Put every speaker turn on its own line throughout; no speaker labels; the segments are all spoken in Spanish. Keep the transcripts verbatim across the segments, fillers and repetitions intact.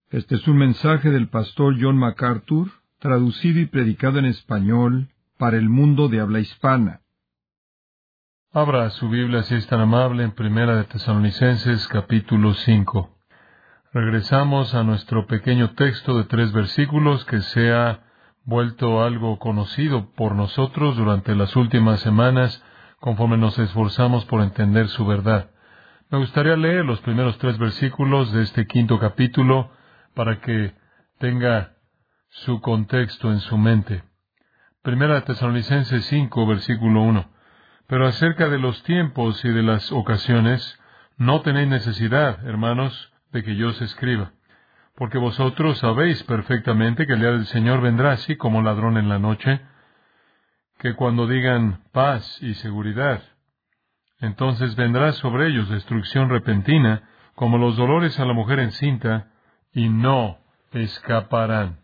Este es un mensaje del pastor John MacArthur, traducido y predicado en español para el mundo de habla hispana.
Abra su Biblia, si es tan amable, en Primera de Tesalonicenses, capítulo cinco. Regresamos a nuestro pequeño texto de tres versículos que se ha vuelto algo conocido por nosotros durante las últimas semanas, conforme nos esforzamos por entender su verdad. Me gustaría leer los primeros tres versículos de este quinto capítulo para que tenga su contexto en su mente. Primera de Tesalonicenses cinco, versículo uno. Pero acerca de los tiempos y de las ocasiones, no tenéis necesidad, hermanos, de que yo os escriba, porque vosotros sabéis perfectamente que el día del Señor vendrá así como ladrón en la noche, que cuando digan paz y seguridad, entonces vendrá sobre ellos destrucción repentina, como los dolores a la mujer encinta, y no escaparán.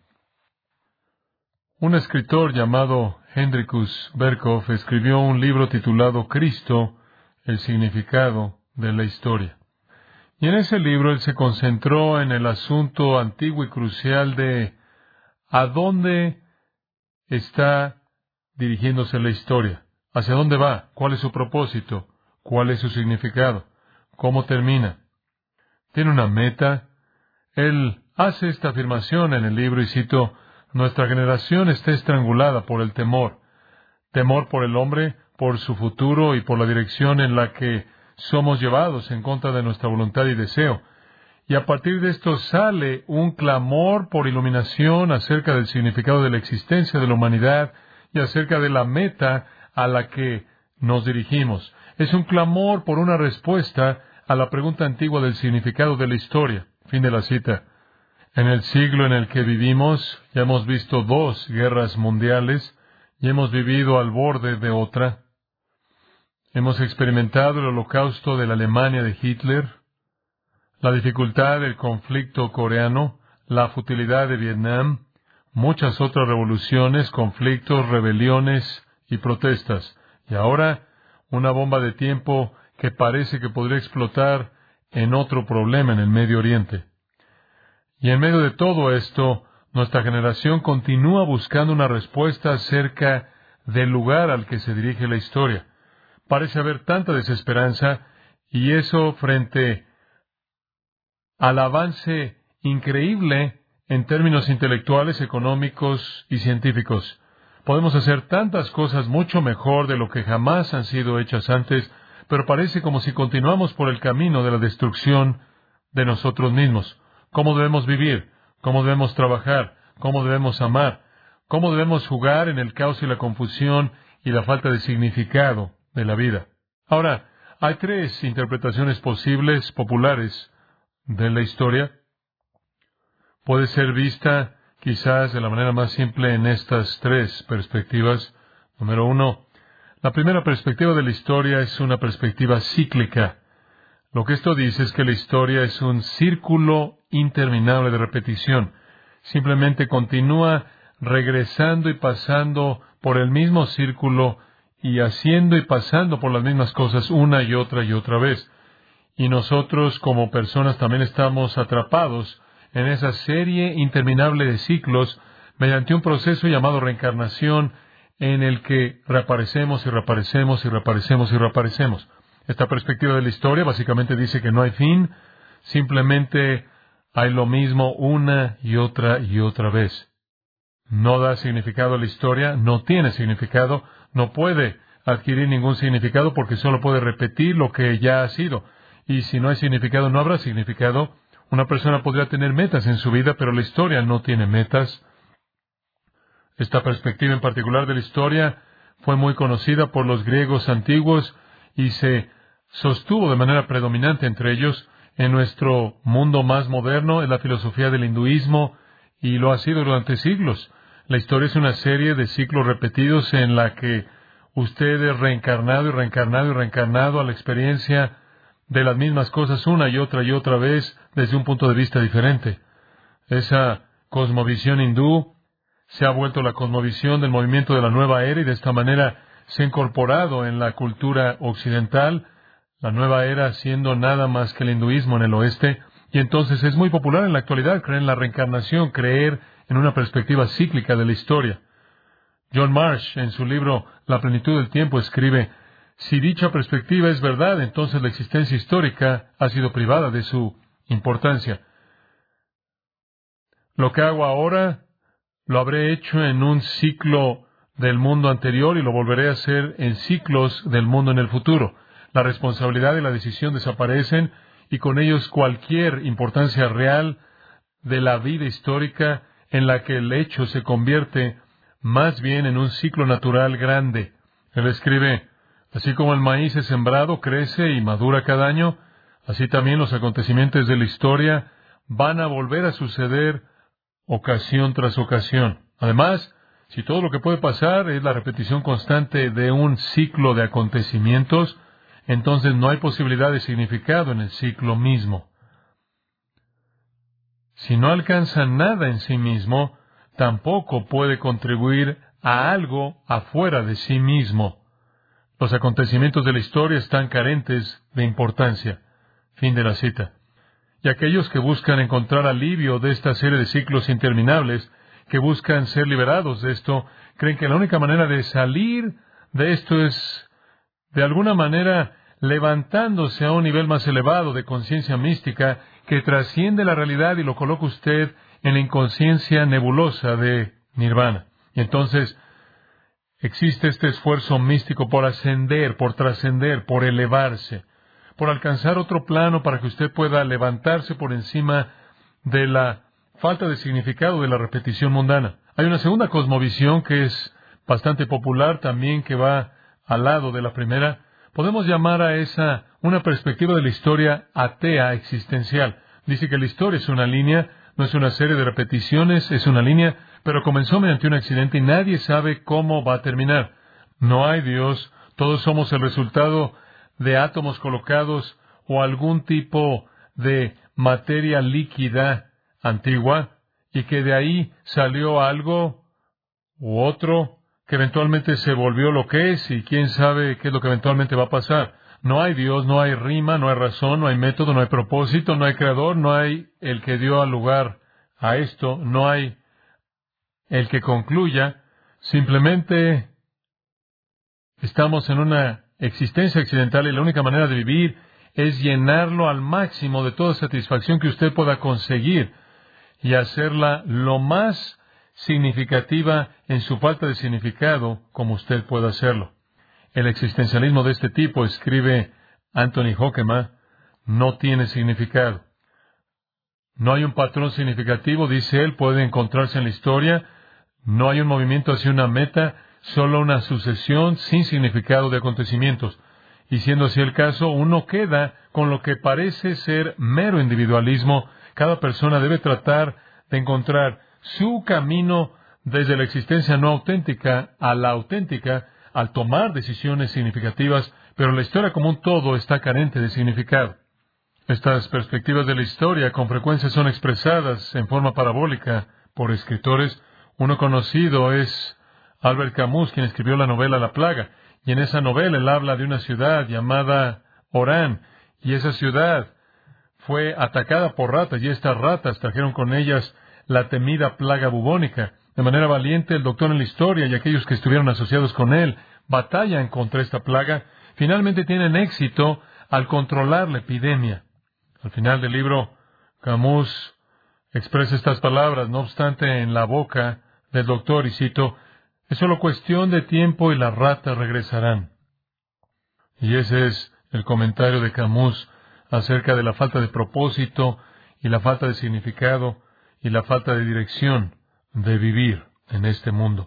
Un escritor llamado Hendrikus Berkhof escribió un libro titulado Cristo, el significado de la historia. Y en ese libro él se concentró en el asunto antiguo y crucial de ¿a dónde está dirigiéndose la historia? ¿Hacia dónde va? ¿Cuál es su propósito? ¿Cuál es su significado? ¿Cómo termina? ¿Tiene una meta? Él hace esta afirmación en el libro y cito: nuestra generación está estrangulada por el temor. Temor por el hombre, por su futuro y por la dirección en la que somos llevados en contra de nuestra voluntad y deseo. Y a partir de esto sale un clamor por iluminación acerca del significado de la existencia de la humanidad y acerca de la meta a la que nos dirigimos. Es un clamor por una respuesta a la pregunta antigua del significado de la historia. Fin de la cita. En el siglo en el que vivimos, ya hemos visto dos guerras mundiales y hemos vivido al borde de otra. Hemos experimentado el holocausto de la Alemania de Hitler, la dificultad del conflicto coreano, la futilidad de Vietnam, muchas otras revoluciones, conflictos, rebeliones y protestas. Y ahora, una bomba de tiempo que parece que podría explotar en otro problema en el Medio Oriente. Y en medio de todo esto, nuestra generación continúa buscando una respuesta acerca del lugar al que se dirige la historia. Parece haber tanta desesperanza, y eso frente al avance increíble en términos intelectuales, económicos y científicos. Podemos hacer tantas cosas mucho mejor de lo que jamás han sido hechas antes, pero parece como si continuamos por el camino de la destrucción de nosotros mismos. ¿Cómo debemos vivir? ¿Cómo debemos trabajar? ¿Cómo debemos amar? ¿Cómo debemos jugar en el caos y la confusión y la falta de significado de la vida? Ahora, hay tres interpretaciones posibles, populares, de la historia. Puede ser vista quizás de la manera más simple en estas tres perspectivas. Número uno, la primera perspectiva de la historia es una perspectiva cíclica. Lo que esto dice es que la historia es un círculo interminable de repetición. Simplemente continúa regresando y pasando por el mismo círculo y haciendo y pasando por las mismas cosas una y otra y otra vez. Y nosotros como personas también estamos atrapados en esa serie interminable de ciclos mediante un proceso llamado reencarnación en el que reaparecemos y reaparecemos y reaparecemos y reaparecemos. Esta perspectiva de la historia básicamente dice que no hay fin, simplemente hay lo mismo una y otra y otra vez. No da significado a la historia, no tiene significado, no puede adquirir ningún significado porque solo puede repetir lo que ya ha sido. Y si no hay significado, no habrá significado. Una persona podría tener metas en su vida, pero la historia no tiene metas. Esta perspectiva en particular de la historia fue muy conocida por los griegos antiguos y se sostuvo de manera predominante entre ellos. En nuestro mundo más moderno es la filosofía del hinduismo y lo ha sido durante siglos. La historia es una serie de ciclos repetidos en la que usted es reencarnado y reencarnado y reencarnado a la experiencia de las mismas cosas una y otra y otra vez desde un punto de vista diferente. Esa cosmovisión hindú se ha vuelto la cosmovisión del movimiento de la nueva era y de esta manera se ha incorporado en la cultura occidental, la nueva era siendo nada más que el hinduismo en el oeste, Y entonces es muy popular en la actualidad creer en la reencarnación, creer en una perspectiva cíclica de la historia. John Marsh, en su libro La plenitud del tiempo, escribe: si dicha perspectiva es verdad, entonces la existencia histórica ha sido privada de su importancia. Lo que hago ahora lo habré hecho en un ciclo del mundo anterior y lo volveré a hacer en ciclos del mundo en el futuro. La responsabilidad y la decisión desaparecen y con ellos cualquier importancia real de la vida histórica, en la que el hecho se convierte más bien en un ciclo natural grande. Él escribe: así como el maíz es sembrado, crece y madura cada año, así también los acontecimientos de la historia van a volver a suceder ocasión tras ocasión. Además, si todo lo que puede pasar es la repetición constante de un ciclo de acontecimientos, entonces no hay posibilidad de significado en el ciclo mismo. Si no alcanza nada en sí mismo, tampoco puede contribuir a algo afuera de sí mismo. Los acontecimientos de la historia están carentes de importancia. Fin de la cita. Y aquellos que buscan encontrar alivio de esta serie de ciclos interminables, que buscan ser liberados de esto, creen que la única manera de salir de esto es, de alguna manera, levantándose a un nivel más elevado de conciencia mística que trasciende la realidad y lo coloca usted en la inconsciencia nebulosa de Nirvana. Y entonces existe este esfuerzo místico por ascender, por trascender, por elevarse, por alcanzar otro plano para que usted pueda levantarse por encima de la falta de significado de la repetición mundana. Hay una segunda cosmovisión que es bastante popular también, que va al lado de la primera. Podemos llamar a esa una perspectiva de la historia atea existencial. Dice que la historia es una línea, no es una serie de repeticiones, es una línea, pero comenzó mediante un accidente y nadie sabe cómo va a terminar. No hay Dios, todos somos el resultado de átomos colocados o algún tipo de materia líquida antigua, y que de ahí salió algo u otro que eventualmente se volvió lo que es, y quién sabe qué es lo que eventualmente va a pasar. No hay Dios, no hay rima, no hay razón, no hay método, no hay propósito, no hay creador, no hay el que dio lugar a esto, no hay el que concluya. Simplemente estamos en una existencia accidental y la única manera de vivir es llenarlo al máximo de toda satisfacción que usted pueda conseguir y hacerla lo más significativa en su falta de significado como usted pueda hacerlo. El existencialismo de este tipo, escribe Anthony Hoekema, no tiene significado. No hay un patrón significativo, dice él, puede encontrarse en la historia. No hay un movimiento hacia una meta, solo una sucesión sin significado de acontecimientos. Y siendo así el caso, uno queda con lo que parece ser mero individualismo. Cada persona debe tratar de encontrar su camino desde la existencia no auténtica a la auténtica, al tomar decisiones significativas, pero la historia como un todo está carente de significado. Estas perspectivas de la historia con frecuencia son expresadas en forma parabólica por escritores. Uno conocido es Albert Camus, quien escribió la novela La Plaga, y en esa novela él habla de una ciudad llamada Orán, y esa ciudad fue atacada por ratas, y estas ratas trajeron con ellas la temida plaga bubónica. De manera valiente, el doctor en la historia y aquellos que estuvieron asociados con él batallan contra esta plaga. Finalmente tienen éxito al controlar la epidemia. Al final del libro, Camus expresa estas palabras, no obstante, en la boca del doctor, y cito: es solo cuestión de tiempo y las ratas regresarán. Y ese es el comentario de Camus acerca de la falta de propósito y la falta de significado y la falta de dirección de vivir en este mundo.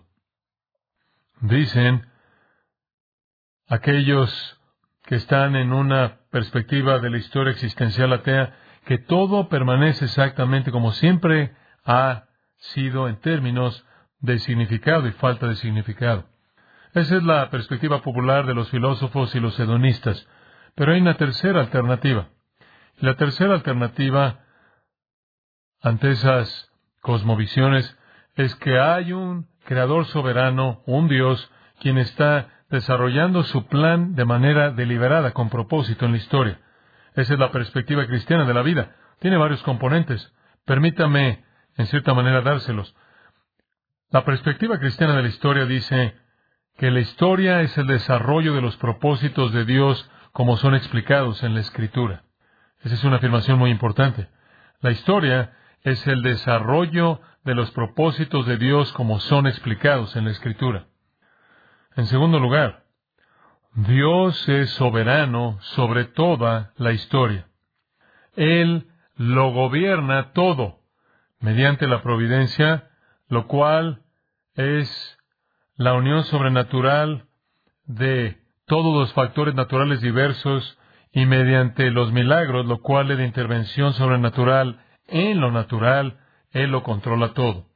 Dicen aquellos que están en una perspectiva de la historia existencial atea que todo permanece exactamente como siempre ha sido en términos de significado y falta de significado. Esa es la perspectiva popular de los filósofos y los hedonistas. Pero hay una tercera alternativa. La tercera alternativa ante esas cosmovisiones es que hay un creador soberano, un Dios, quien está desarrollando su plan de manera deliberada, con propósito en la historia. Esa es la perspectiva cristiana de la vida. tiene varios componentes. Permítame, en cierta manera, dárselos. La perspectiva cristiana de la historia dice que la historia es el desarrollo de los propósitos de Dios como son explicados en la Escritura. Esa es una afirmación muy importante. La historia es el desarrollo de los propósitos de Dios como son explicados en la Escritura. En segundo lugar, Dios es soberano sobre toda la historia. Él lo gobierna todo mediante la providencia, lo cual es la unión sobrenatural de todos los factores naturales diversos, y mediante los milagros, lo cual es de intervención sobrenatural en lo natural, Él lo controla todo.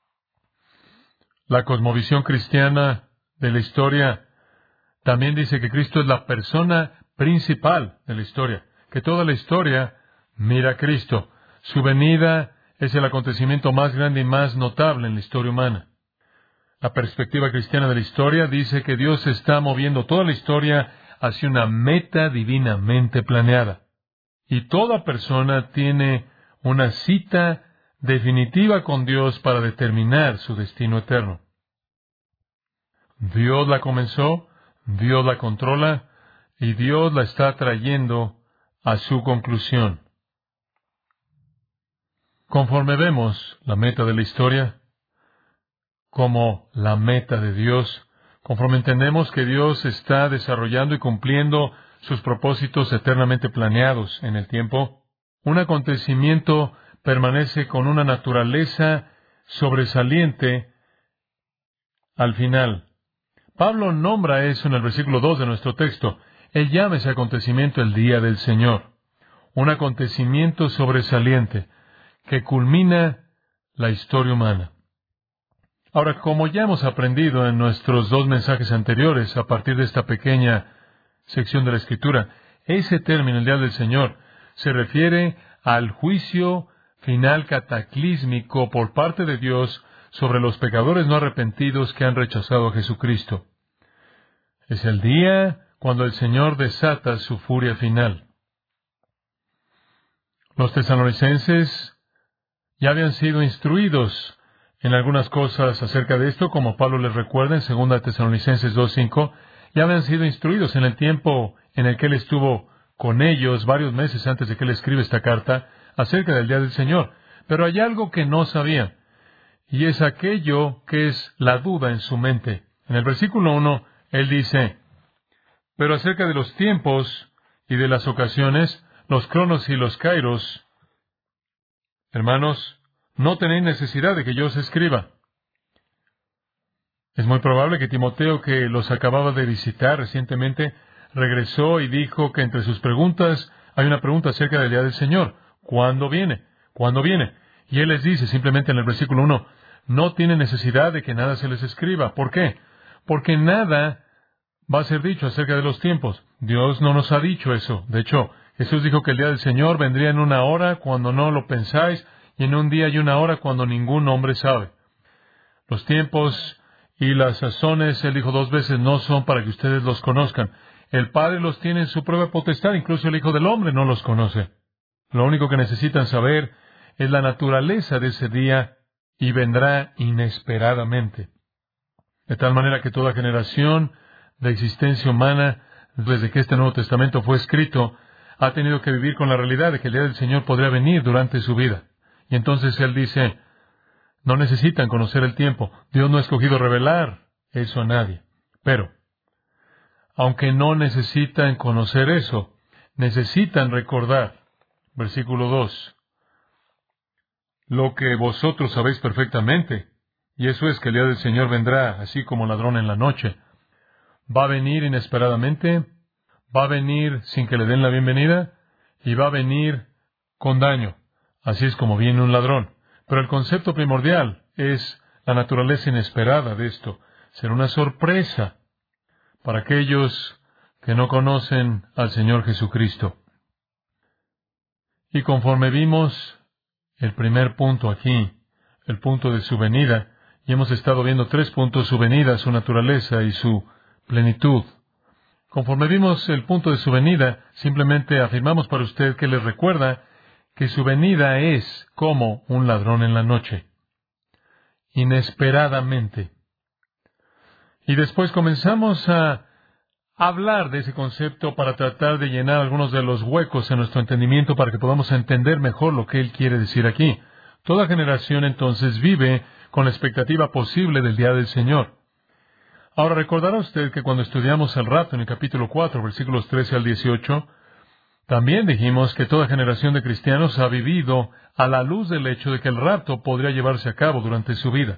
La cosmovisión cristiana de la historia también dice que Cristo es la persona principal de la historia, que toda la historia mira a Cristo. Su venida es el acontecimiento más grande y más notable en la historia humana. La perspectiva cristiana de la historia dice que Dios está moviendo toda la historia hacia una meta divinamente planeada. Y toda persona tiene una cita definitiva con Dios para determinar su destino eterno. Dios la comenzó, Dios la controla, y Dios la está trayendo a su conclusión. Conforme vemos la meta de la historia como la meta de Dios, conforme entendemos que Dios está desarrollando y cumpliendo sus propósitos eternamente planeados en el tiempo, un acontecimiento permanece con una naturaleza sobresaliente al final. Pablo nombra eso en el versículo dos de nuestro texto. Él llama ese acontecimiento el día del Señor. Un acontecimiento sobresaliente que culmina la historia humana. Ahora, como ya hemos aprendido en nuestros dos mensajes anteriores, a partir de esta pequeña sección de la Escritura, ese término, el día del Señor, se refiere al juicio final cataclísmico por parte de Dios sobre los pecadores no arrepentidos que han rechazado a Jesucristo. Es el día cuando el Señor desata su furia final. Los tesalonicenses ya habían sido instruidos en algunas cosas acerca de esto, como Pablo les recuerda en segunda Tesalonicenses dos cinco, ya habían sido instruidos en el tiempo en el que él estuvo con ellos varios meses antes de que él escriba esta carta acerca del día del Señor. Pero hay algo que no sabían, y es aquello que es la duda en su mente. En el versículo uno, él dice, pero acerca de los tiempos y de las ocasiones, los cronos y los kairos, hermanos, no tenéis necesidad de que yo os escriba. Es muy probable que Timoteo, que los acababa de visitar recientemente, regresó y dijo que entre sus preguntas hay una pregunta acerca del día del Señor. ¿Cuándo viene? ¿Cuándo viene? Y él les dice simplemente en el versículo uno, no tiene necesidad de que nada se les escriba. ¿Por qué? Porque nada va a ser dicho acerca de los tiempos. Dios no nos ha dicho eso. De hecho, Jesús dijo que el día del Señor vendría en una hora cuando no lo pensáis, y en un día y una hora cuando ningún hombre sabe. Los tiempos y las sazones, él dijo dos veces, no son para que ustedes los conozcan. El Padre los tiene en su propia potestad, incluso el Hijo del Hombre no los conoce. Lo único que necesitan saber es la naturaleza de ese día, y vendrá inesperadamente. De tal manera que toda generación de existencia humana, desde que este Nuevo Testamento fue escrito, ha tenido que vivir con la realidad de que el día del Señor podría venir durante su vida. Y entonces él dice, no necesitan conocer el tiempo. Dios no ha escogido revelar eso a nadie. Pero, aunque no necesitan conocer eso, necesitan recordar, versículo dos, lo que vosotros sabéis perfectamente, y eso es que el día del Señor vendrá así como ladrón en la noche. Va a venir inesperadamente, va a venir sin que le den la bienvenida, y va a venir con daño. Así es como viene un ladrón. Pero el concepto primordial es la naturaleza inesperada de esto. Será una sorpresa para aquellos que no conocen al Señor Jesucristo. Y conforme vimos el primer punto aquí, el punto de su venida, y hemos estado viendo tres puntos, su venida, su naturaleza y su plenitud. Conforme vimos el punto de su venida, simplemente afirmamos para usted que les recuerda que su venida es como un ladrón en la noche, inesperadamente. Y después comenzamos a hablar de ese concepto para tratar de llenar algunos de los huecos en nuestro entendimiento para que podamos entender mejor lo que Él quiere decir aquí. Toda generación entonces vive con la expectativa posible del día del Señor. Ahora, recordará usted que cuando estudiamos el rapto en el capítulo cuatro, versículos trece al dieciocho, también dijimos que toda generación de cristianos ha vivido a la luz del hecho de que el rapto podría llevarse a cabo durante su vida.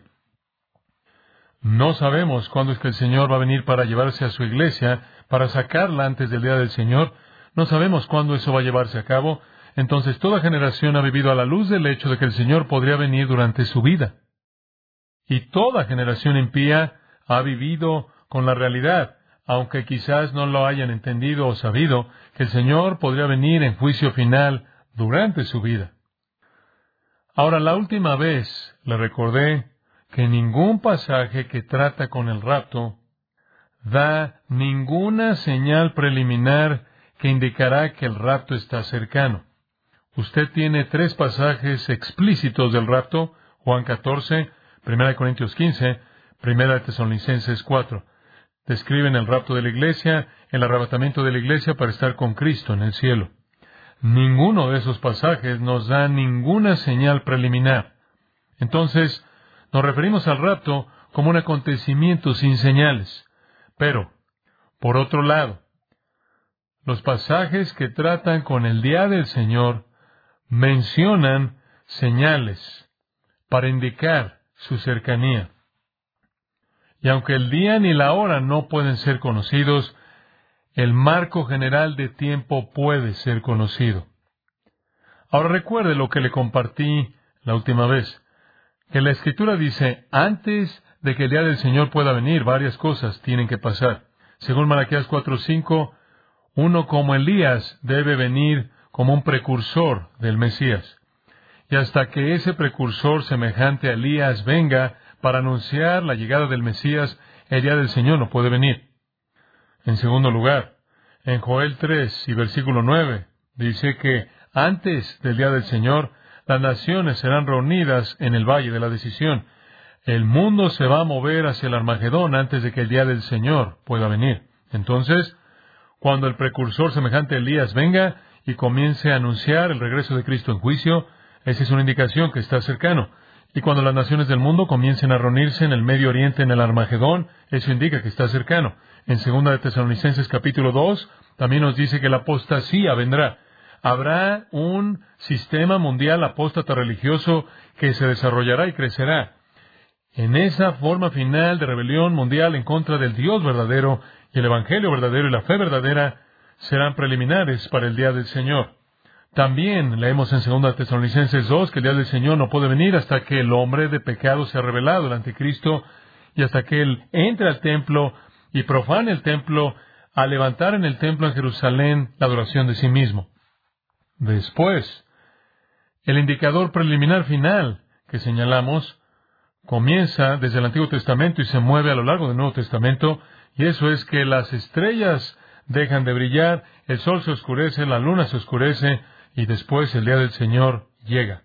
No sabemos cuándo es que el Señor va a venir para llevarse a su iglesia, para sacarla antes del día del Señor. No sabemos cuándo eso va a llevarse a cabo. Entonces toda generación ha vivido a la luz del hecho de que el Señor podría venir durante su vida. Y toda generación impía ha vivido con la realidad, aunque quizás no lo hayan entendido o sabido, que el Señor podría venir en juicio final durante su vida. Ahora, la última vez le recordé que ningún pasaje que trata con el rapto da ninguna señal preliminar que indicará que el rapto está cercano. Usted tiene tres pasajes explícitos del rapto: Juan catorce, primera de Corintios quince, primera de Tesalonicenses cuatro. Describen el rapto de la iglesia, el arrebatamiento de la iglesia para estar con Cristo en el cielo. Ninguno de esos pasajes nos da ninguna señal preliminar. Entonces, nos referimos al rapto como un acontecimiento sin señales. Pero, por otro lado, los pasajes que tratan con el día del Señor mencionan señales para indicar su cercanía. Y aunque el día ni la hora no pueden ser conocidos, el marco general de tiempo puede ser conocido. Ahora recuerde lo que le compartí la última vez, que la Escritura dice, antes de que el día del Señor pueda venir, varias cosas tienen que pasar. Según Malaquías cuatro cinco, uno como Elías debe venir como un precursor del Mesías. Y hasta que ese precursor semejante a Elías venga para anunciar la llegada del Mesías, el día del Señor no puede venir. En segundo lugar, en Joel tres y versículo nueve, dice que antes del día del Señor, las naciones serán reunidas en el valle de la decisión. El mundo se va a mover hacia el Armagedón antes de que el día del Señor pueda venir. Entonces, cuando el precursor semejante a Elías venga y comience a anunciar el regreso de Cristo en juicio, esa es una indicación que está cercano. Y cuando las naciones del mundo comiencen a reunirse en el Medio Oriente en el Armagedón, eso indica que está cercano. En segunda de Tesalonicenses capítulo dos, también nos dice que la apostasía vendrá. Habrá un sistema mundial apóstata religioso que se desarrollará y crecerá. En esa forma final de rebelión mundial en contra del Dios verdadero, y el Evangelio verdadero y la fe verdadera serán preliminares para el día del Señor. También leemos en segunda de Tesalonicenses dos que el día del Señor no puede venir hasta que el hombre de pecado sea revelado, el anticristo, y hasta que él entre al templo y profane el templo, a levantar en el templo en Jerusalén la adoración de sí mismo. Después, el indicador preliminar final que señalamos comienza desde el Antiguo Testamento y se mueve a lo largo del Nuevo Testamento, y eso es que las estrellas dejan de brillar, el sol se oscurece, la luna se oscurece, y después el día del Señor llega.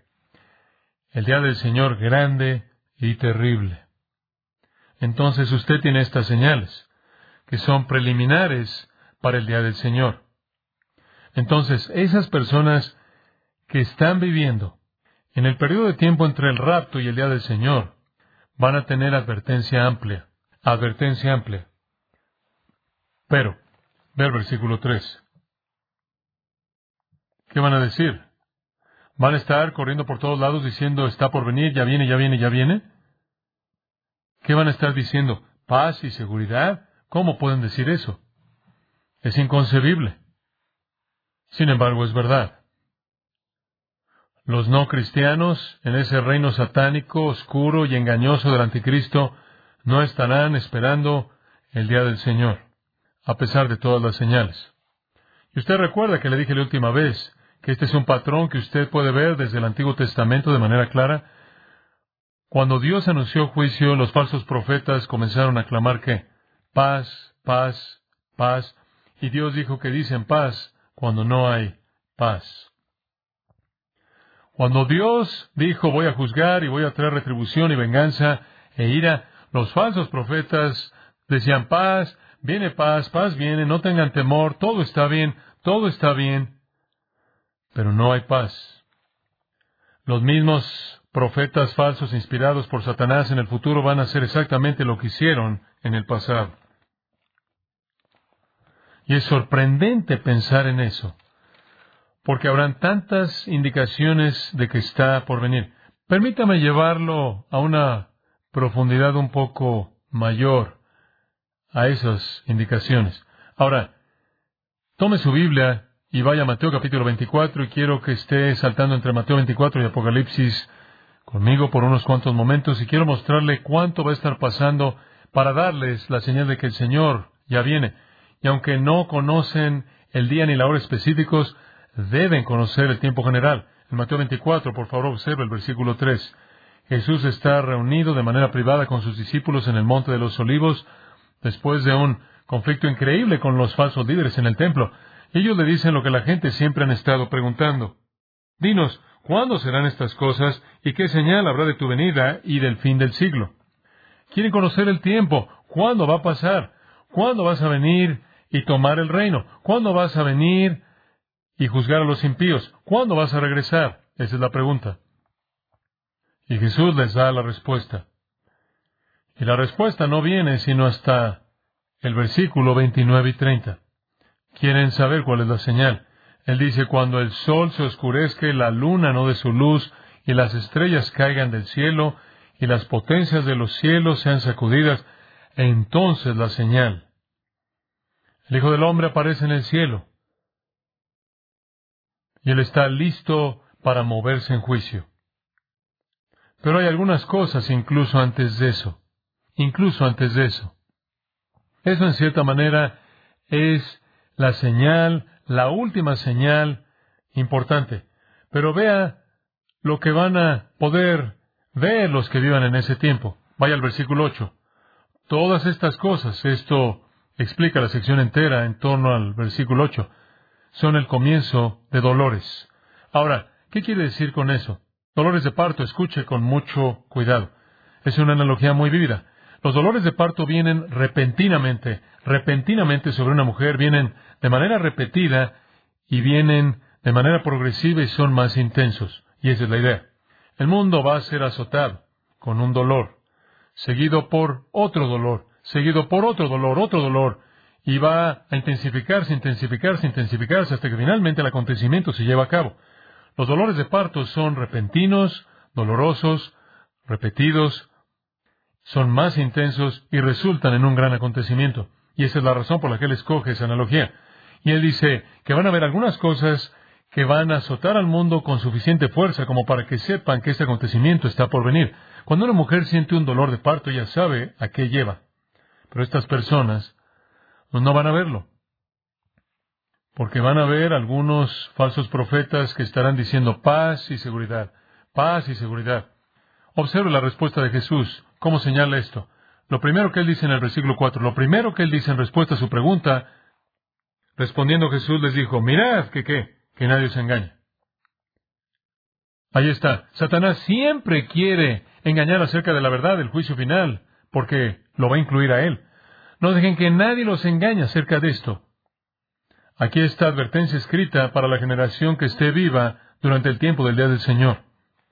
El día del Señor grande y terrible. Entonces usted tiene estas señales, que son preliminares para el día del Señor. Entonces, esas personas que están viviendo en el periodo de tiempo entre el rapto y el día del Señor, van a tener advertencia amplia, advertencia amplia. Pero, ve el versículo tres. ¿Qué van a decir? ¿Van a estar corriendo por todos lados diciendo, está por venir, ya viene, ya viene, ya viene? ¿Qué van a estar diciendo? ¿Paz y seguridad? ¿Cómo pueden decir eso? Es inconcebible. Sin embargo, es verdad. Los no cristianos, en ese reino satánico, oscuro y engañoso del anticristo, no estarán esperando el día del Señor, a pesar de todas las señales. Y usted recuerda que le dije la última vez que este es un patrón que usted puede ver desde el Antiguo Testamento de manera clara. Cuando Dios anunció juicio, los falsos profetas comenzaron a clamar que paz, paz, paz, y Dios dijo que dicen paz cuando no hay paz. Cuando Dios dijo, voy a juzgar y voy a traer retribución y venganza e ira, los falsos profetas decían, paz, viene paz, paz viene, no tengan temor, todo está bien, todo está bien. Pero no hay paz. Los mismos profetas falsos inspirados por Satanás en el futuro van a hacer exactamente lo que hicieron en el pasado. Y es sorprendente pensar en eso, porque habrán tantas indicaciones de que está por venir. Permítame llevarlo a una profundidad un poco mayor a esas indicaciones. Ahora, tome su Biblia y vaya a Mateo capítulo veinticuatro, y quiero que esté saltando entre Mateo veinticuatro y Apocalipsis conmigo por unos cuantos momentos, y quiero mostrarle cuánto va a estar pasando para darles la señal de que el Señor ya viene. Y aunque no conocen el día ni la hora específicos, deben conocer el tiempo general. En Mateo veinticuatro, por favor, observe el versículo tres. Jesús está reunido de manera privada con sus discípulos en el Monte de los Olivos, después de un conflicto increíble con los falsos líderes en el templo. Y ellos le dicen lo que la gente siempre han estado preguntando. Dinos, ¿cuándo serán estas cosas y qué señal habrá de tu venida y del fin del siglo? Quieren conocer el tiempo. ¿Cuándo va a pasar? ¿Cuándo vas a venir y tomar el reino? ¿Cuándo vas a venir y juzgar a los impíos? ¿Cuándo vas a regresar? Esa es la pregunta. Y Jesús les da la respuesta. Y la respuesta no viene sino hasta el versículo veintinueve y treinta. Quieren saber cuál es la señal. Él dice, cuando el sol se oscurezca y la luna no dé su luz, y las estrellas caigan del cielo, y las potencias de los cielos sean sacudidas, entonces la señal. El Hijo del Hombre aparece en el cielo, y Él está listo para moverse en juicio. Pero hay algunas cosas incluso antes de eso. Incluso antes de eso. Eso en cierta manera es la señal, la última señal importante. Pero vea lo que van a poder ver los que vivan en ese tiempo. Vaya al versículo ocho. Todas estas cosas, esto explica la sección entera en torno al versículo ocho, son el comienzo de dolores. Ahora, ¿qué quiere decir con eso? Dolores de parto, escuche con mucho cuidado. Es una analogía muy vívida. Los dolores de parto vienen repentinamente, repentinamente sobre una mujer, vienen de manera repetida y vienen de manera progresiva y son más intensos. Y esa es la idea. El mundo va a ser azotado con un dolor, seguido por otro dolor, seguido por otro dolor, otro dolor, y va a intensificarse, intensificarse, intensificarse hasta que finalmente el acontecimiento se lleva a cabo. Los dolores de parto son repentinos, dolorosos, repetidos, son más intensos y resultan en un gran acontecimiento. Y esa es la razón por la que él escoge esa analogía. Y él dice que van a haber algunas cosas que van a azotar al mundo con suficiente fuerza como para que sepan que este acontecimiento está por venir. Cuando una mujer siente un dolor de parto, ella sabe a qué lleva. Pero estas personas no van a verlo. Porque van a ver algunos falsos profetas que estarán diciendo paz y seguridad, paz y seguridad. Observe la respuesta de Jesús. ¿Cómo señala esto? Lo primero que él dice en el versículo cuatro, lo primero que él dice en respuesta a su pregunta, respondiendo Jesús les dijo, mirad que qué, que nadie os engañe. Ahí está. Satanás siempre quiere engañar acerca de la verdad del juicio final, porque lo va a incluir a él. No dejen que nadie los engañe acerca de esto. Aquí está advertencia escrita para la generación que esté viva durante el tiempo del día del Señor.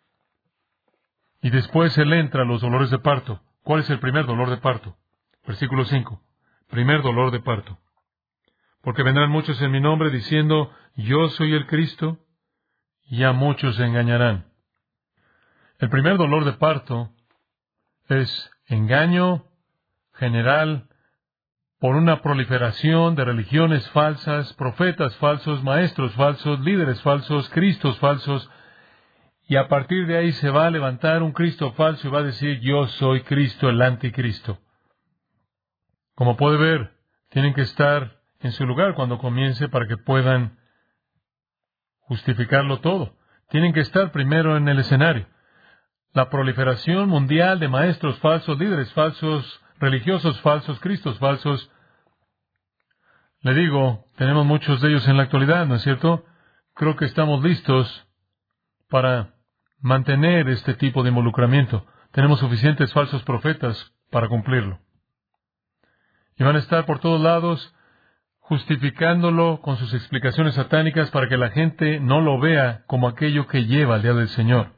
Y después él entra a los dolores de parto. ¿Cuál es el primer dolor de parto? Versículo cinco. Primer dolor de parto. Porque vendrán muchos en mi nombre diciendo, yo soy el Cristo, y a muchos se engañarán. El primer dolor de parto es engaño general por una proliferación de religiones falsas, profetas falsos, maestros falsos, líderes falsos, cristos falsos, y a partir de ahí se va a levantar un Cristo falso y va a decir, yo soy Cristo, el anticristo. Como puede ver, tienen que estar en su lugar cuando comience para que puedan justificarlo todo. Tienen que estar primero en el escenario. La proliferación mundial de maestros falsos, líderes falsos, religiosos falsos, cristos falsos. Le digo, tenemos muchos de ellos en la actualidad, ¿no es cierto? Creo que estamos listos para mantener este tipo de involucramiento. Tenemos suficientes falsos profetas para cumplirlo. Y van a estar por todos lados justificándolo con sus explicaciones satánicas para que la gente no lo vea como aquello que lleva al día del Señor.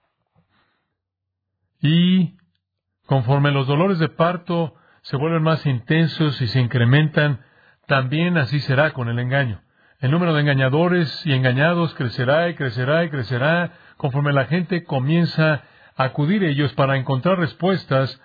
Y conforme los dolores de parto se vuelven más intensos y se incrementan, también así será con el engaño. El número de engañadores y engañados crecerá y crecerá y crecerá conforme la gente comienza a acudir a ellos para encontrar respuestas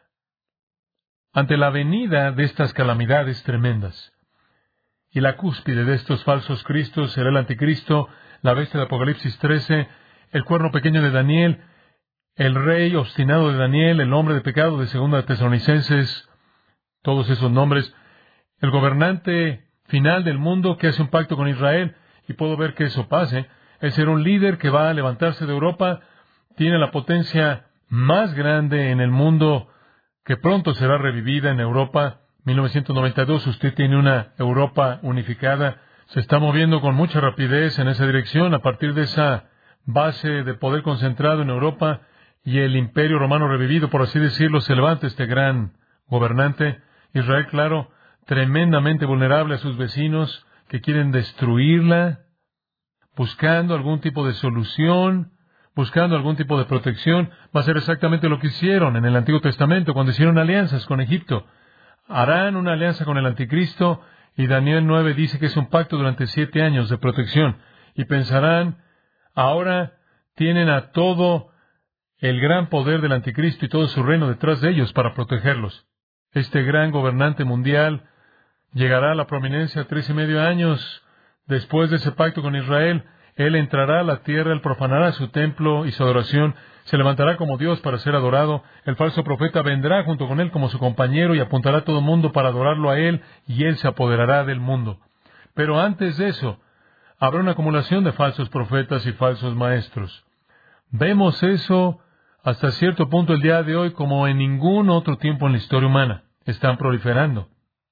ante la venida de estas calamidades tremendas. Y la cúspide de estos falsos cristos será el anticristo, la bestia de Apocalipsis trece, el cuerno pequeño de Daniel, el rey obstinado de Daniel, el hombre de pecado de Segunda de Tesalonicenses, todos esos nombres, el gobernante final del mundo que hace un pacto con Israel, y puedo ver que eso pase. Él será un líder que va a levantarse de Europa, tiene la potencia más grande en el mundo, que pronto será revivida en Europa. mil novecientos noventa y dos, usted tiene una Europa unificada, se está moviendo con mucha rapidez en esa dirección, a partir de esa base de poder concentrado en Europa, y el imperio romano revivido, por así decirlo, se levanta este gran gobernante. Israel, claro, tremendamente vulnerable a sus vecinos que quieren destruirla, buscando algún tipo de solución, buscando algún tipo de protección. Va a ser exactamente lo que hicieron en el Antiguo Testamento, cuando hicieron alianzas con Egipto. Harán una alianza con el anticristo, y Daniel nueve dice que es un pacto durante siete años de protección. Y pensarán, ahora tienen a todo el gran poder del anticristo y todo su reino detrás de ellos para protegerlos. Este gran gobernante mundial llegará a la prominencia tres y medio años después de ese pacto con Israel. Él entrará a la tierra, él profanará su templo y su adoración, se levantará como Dios para ser adorado. El falso profeta vendrá junto con él como su compañero y apuntará a todo el mundo para adorarlo a él, y él se apoderará del mundo. Pero antes de eso, habrá una acumulación de falsos profetas y falsos maestros. Vemos eso hasta cierto punto el día de hoy como en ningún otro tiempo en la historia humana. Están proliferando.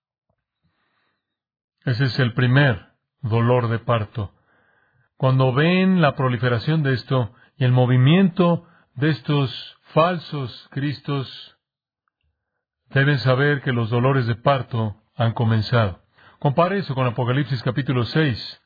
Ese es el primer dolor de parto. Cuando ven la proliferación de esto y el movimiento de estos falsos cristos, deben saber que los dolores de parto han comenzado. Compare eso con Apocalipsis capítulo seis,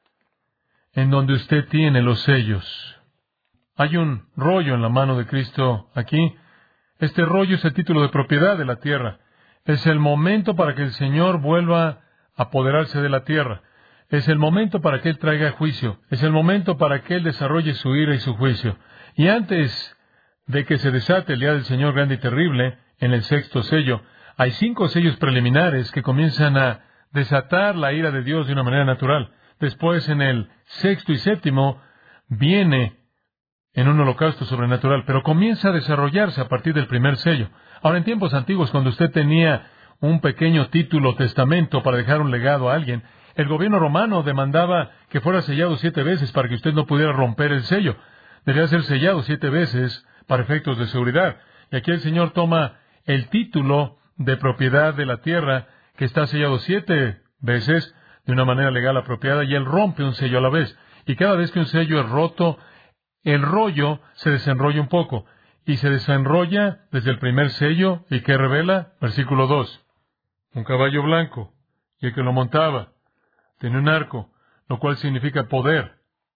en donde usted tiene los sellos. Hay un rollo en la mano de Cristo aquí. Este rollo es el título de propiedad de la tierra. Es el momento para que el Señor vuelva a apoderarse de la tierra. Es el momento para que Él traiga juicio. Es el momento para que Él desarrolle su ira y su juicio. Y antes de que se desate el día del Señor grande y terrible, en el sexto sello, hay cinco sellos preliminares que comienzan a desatar la ira de Dios de una manera natural. Después, en el sexto y séptimo, viene en un holocausto sobrenatural, pero comienza a desarrollarse a partir del primer sello. Ahora, en tiempos antiguos, cuando usted tenía un pequeño título testamento para dejar un legado a alguien, el gobierno romano demandaba que fuera sellado siete veces para que usted no pudiera romper el sello. Debía ser sellado siete veces para efectos de seguridad. Y aquí el Señor toma el título de propiedad de la tierra, que está sellado siete veces de una manera legal apropiada, y Él rompe un sello a la vez. Y cada vez que un sello es roto, el rollo se desenrolla un poco, y se desenrolla desde el primer sello, y ¿qué revela? Versículo dos. Un caballo blanco, y el que lo montaba tenía un arco, lo cual significa poder.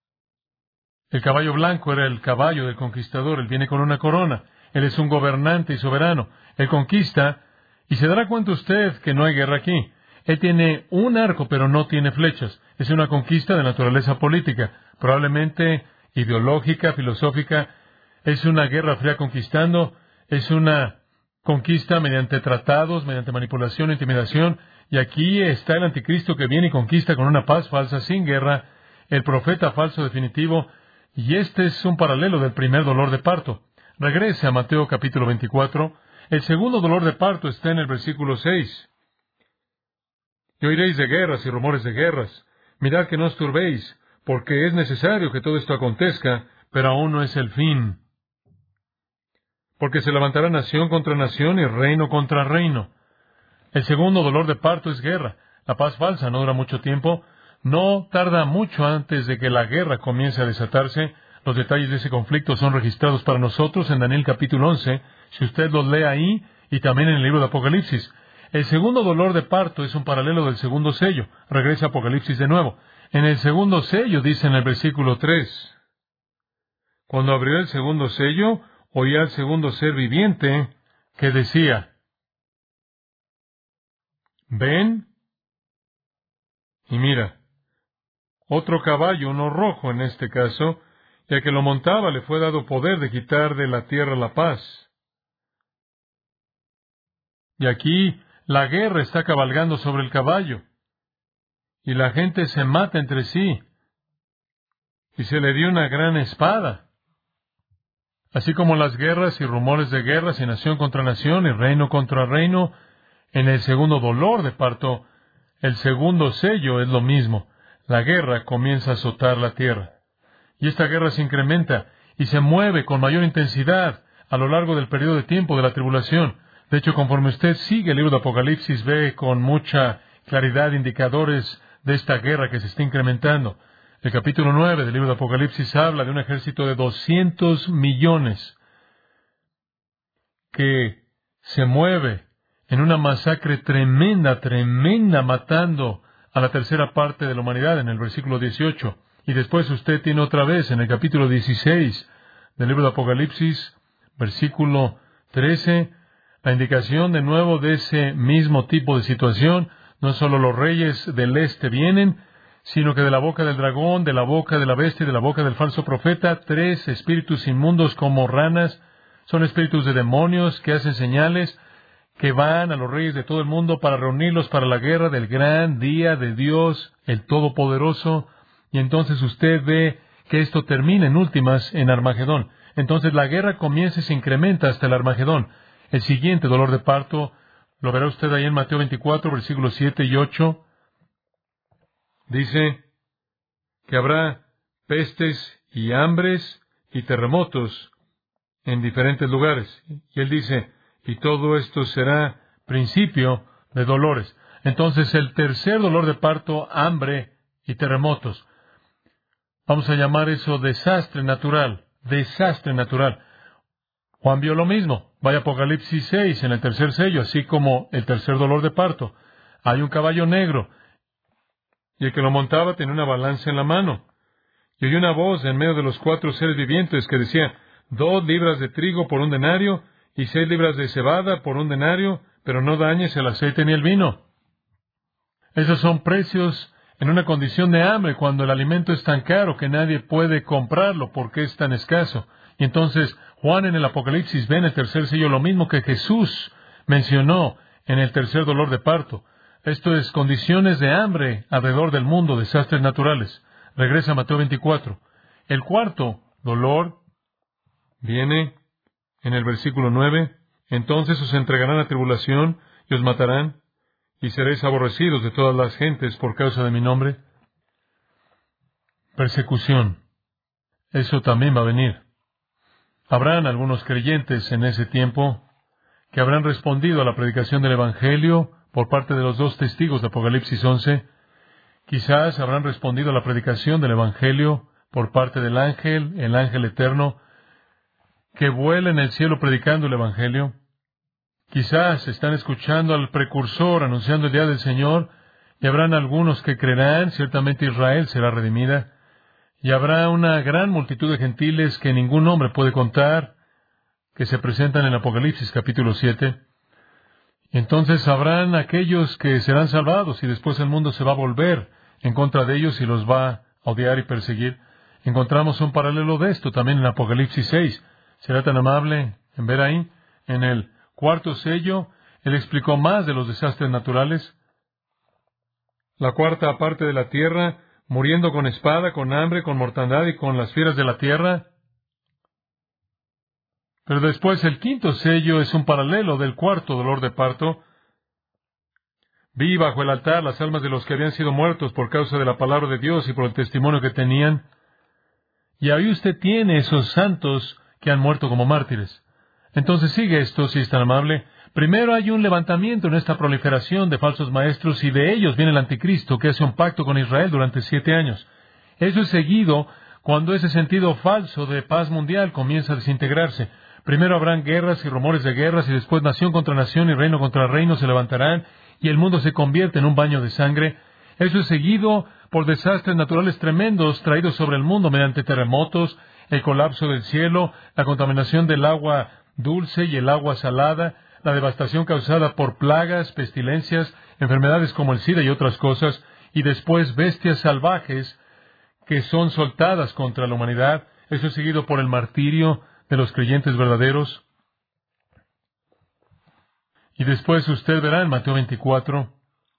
El caballo blanco era el caballo del conquistador. Él viene con una corona. Él es un gobernante y soberano. Él conquista, y se dará cuenta usted que no hay guerra aquí. Él tiene un arco, pero no tiene flechas. Es una conquista de naturaleza política, probablemente ideológica, filosófica. Es una guerra fría conquistando. Es una conquista mediante tratados, mediante manipulación e intimidación. Y aquí está el anticristo que viene y conquista con una paz falsa, sin guerra, el profeta falso definitivo. Y este es un paralelo del primer dolor de parto. Regrese a Mateo capítulo veinticuatro. El segundo dolor de parto está en el versículo seis. Y oiréis de guerras y rumores de guerras. Mirad que no os turbéis, porque es necesario que todo esto acontezca, pero aún no es el fin. Porque se levantará nación contra nación y reino contra reino. El segundo dolor de parto es guerra. La paz falsa no dura mucho tiempo. No tarda mucho antes de que la guerra comience a desatarse. Los detalles de ese conflicto son registrados para nosotros en Daniel capítulo once, si usted los lee ahí, y también en el libro de Apocalipsis. El segundo dolor de parto es un paralelo del segundo sello. Regresa a Apocalipsis de nuevo. En el segundo sello dice en el versículo tres, cuando abrió el segundo sello, oí al segundo ser viviente que decía, ven y mira. Otro caballo, uno rojo en este caso, y al que lo montaba le fue dado poder de quitar de la tierra la paz. Y aquí la guerra está cabalgando sobre el caballo, y la gente se mata entre sí, y se le dio una gran espada. Así como las guerras y rumores de guerras y nación contra nación y reino contra reino, en el segundo dolor de parto, el segundo sello es lo mismo. La guerra comienza a azotar la tierra. Y esta guerra se incrementa y se mueve con mayor intensidad a lo largo del periodo de tiempo de la tribulación. De hecho, conforme usted sigue el libro de Apocalipsis, ve con mucha claridad indicadores de esta guerra que se está incrementando. El capítulo nueve del libro de Apocalipsis habla de un ejército de doscientos millones que se mueve en una masacre tremenda, tremenda, matando a la tercera parte de la humanidad en el versículo dieciocho. Y después usted tiene otra vez en el capítulo dieciséis del libro de Apocalipsis, versículo trece, la indicación de nuevo de ese mismo tipo de situación. No solo los reyes del este vienen, sino que de la boca del dragón, de la boca de la bestia y de la boca del falso profeta, tres espíritus inmundos como ranas, son espíritus de demonios que hacen señales, que van a los reyes de todo el mundo para reunirlos para la guerra del gran día de Dios, el Todopoderoso. Y entonces usted ve que esto termina en últimas en Armagedón. Entonces la guerra comienza y se incrementa hasta el Armagedón. El siguiente dolor de parto lo verá usted ahí en Mateo veinticuatro, versículos siete y ocho. Dice que habrá pestes y hambres y terremotos en diferentes lugares. Y él dice, y todo esto será principio de dolores. Entonces el tercer dolor de parto, hambre y terremotos. Vamos a llamar eso desastre natural, desastre natural. Juan vio lo mismo. Vaya Apocalipsis seis en el tercer sello, así como el tercer dolor de parto. Hay un caballo negro, y el que lo montaba tenía una balanza en la mano. Y oyó una voz en medio de los cuatro seres vivientes que decía, dos libras de trigo por un denario, y seis libras de cebada por un denario, pero no dañes el aceite ni el vino. Esos son precios en una condición de hambre, cuando el alimento es tan caro que nadie puede comprarlo porque es tan escaso. Y entonces Juan en el Apocalipsis ve en el tercer sello lo mismo que Jesús mencionó en el tercer dolor de parto. Esto es condiciones de hambre alrededor del mundo, desastres naturales. Regresa a Mateo veinticuatro. El cuarto dolor viene en el versículo nueve. Entonces os entregarán a tribulación y os matarán, y seréis aborrecidos de todas las gentes por causa de mi nombre. Persecución. Eso también va a venir. Habrán algunos creyentes en ese tiempo que habrán respondido a la predicación del Evangelio por parte de los dos testigos de Apocalipsis once. Quizás habrán respondido a la predicación del Evangelio por parte del ángel, el ángel eterno, que vuela en el cielo predicando el Evangelio. Quizás están escuchando al precursor anunciando el día del Señor, y habrán algunos que creerán, ciertamente Israel será redimida, y habrá una gran multitud de gentiles que ningún hombre puede contar, que se presentan en Apocalipsis capítulo siete. Y entonces habrán aquellos que serán salvados, y después el mundo se va a volver en contra de ellos y los va a odiar y perseguir. Encontramos un paralelo de esto también en Apocalipsis seis. ¿Será tan amable en ver ahí? En el cuarto sello, él explicó más de los desastres naturales. La cuarta parte de la tierra, muriendo con espada, con hambre, con mortandad y con las fieras de la tierra. Pero después el quinto sello es un paralelo del cuarto dolor de parto. Vi bajo el altar las almas de los que habían sido muertos por causa de la palabra de Dios y por el testimonio que tenían. Y ahí usted tiene esos santos que han muerto como mártires. Entonces sigue esto, si es tan amable. Primero hay un levantamiento en esta proliferación de falsos maestros, y de ellos viene el anticristo, que hace un pacto con Israel durante siete años. Eso es seguido cuando ese sentido falso de paz mundial comienza a desintegrarse. Primero habrán guerras y rumores de guerras, y después nación contra nación y reino contra reino se levantarán, y el mundo se convierte en un baño de sangre. Eso es seguido por desastres naturales tremendos traídos sobre el mundo mediante terremotos, el colapso del cielo, la contaminación del agua dulce y el agua salada, la devastación causada por plagas, pestilencias, enfermedades como el SIDA y otras cosas, y después bestias salvajes que son soltadas contra la humanidad. Eso es seguido por el martirio de los creyentes verdaderos. Y después usted verá en Mateo veinticuatro,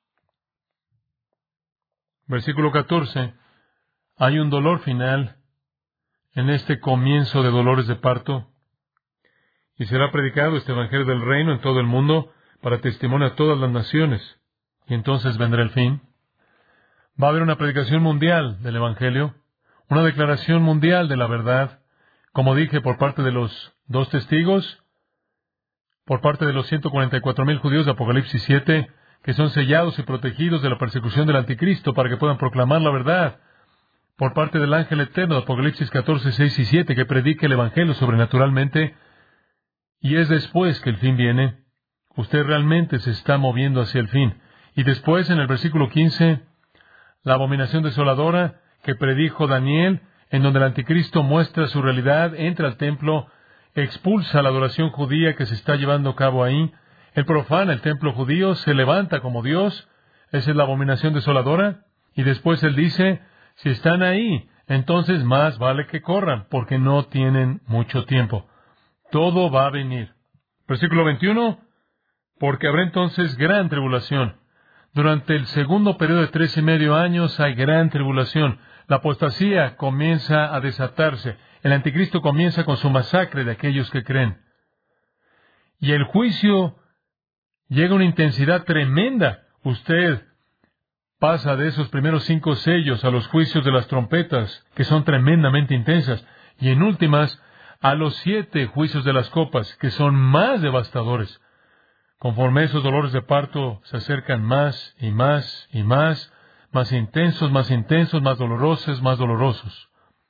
versículo catorce, hay un dolor final en este comienzo de dolores de parto, y será predicado este evangelio del reino en todo el mundo para testimonio a todas las naciones, y entonces vendrá el fin. Va a haber una predicación mundial del evangelio, una declaración mundial de la verdad, como dije, por parte de los dos testigos, por parte de los ciento cuarenta y cuatro mil judíos de Apocalipsis siete, que son sellados y protegidos de la persecución del anticristo para que puedan proclamar la verdad, por parte del ángel eterno de Apocalipsis catorce, seis y siete, que predique el evangelio sobrenaturalmente, y es después que el fin viene. Usted realmente se está moviendo hacia el fin. Y después, en el versículo quince, la abominación desoladora que predijo Daniel, en donde el anticristo muestra su realidad, entra al templo, expulsa la adoración judía que se está llevando a cabo ahí, él profana el templo judío, se levanta como Dios, esa es la abominación desoladora, y después él dice, si están ahí, entonces más vale que corran, porque no tienen mucho tiempo. Todo va a venir. Versículo veintiuno, porque habrá entonces gran tribulación. Durante el segundo periodo de tres y medio años hay gran tribulación. La apostasía comienza a desatarse. El anticristo comienza con su masacre de aquellos que creen. Y el juicio llega a una intensidad tremenda. Usted pasa de esos primeros cinco sellos a los juicios de las trompetas, que son tremendamente intensas, y en últimas, a los siete juicios de las copas, que son más devastadores. Conforme esos dolores de parto se acercan más y más y más, más intensos, más intensos, más dolorosos, más dolorosos.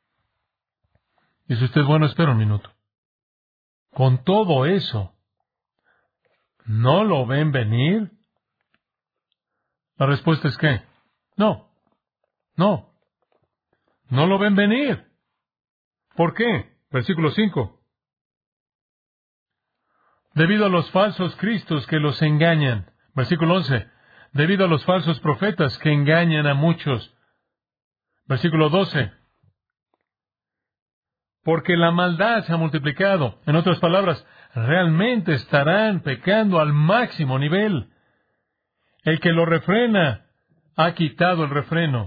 Dice usted, bueno, espera un minuto. Con todo eso, ¿no lo ven venir? La respuesta es que, no, no, no lo ven venir. ¿Por qué? Versículo cinco. Debido a los falsos cristos que los engañan. Versículo once. Debido a los falsos profetas que engañan a muchos. Versículo doce. Porque la maldad se ha multiplicado. En otras palabras, realmente estarán pecando al máximo nivel. El que lo refrena ha quitado el refreno.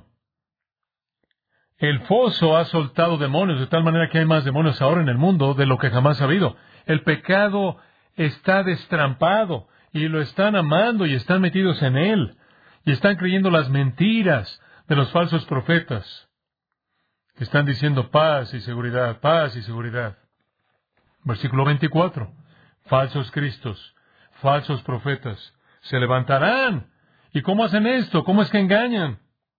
El foso ha soltado demonios, de tal manera que hay más demonios ahora en el mundo de lo que jamás ha habido. El pecado está destrampado, y lo están amando, y están metidos en él, y están creyendo las mentiras de los falsos profetas, que están diciendo paz y seguridad, paz y seguridad. Versículo veinticuatro. Falsos cristos, falsos profetas, se levantarán. ¿Y cómo hacen esto? ¿Cómo es que engañan?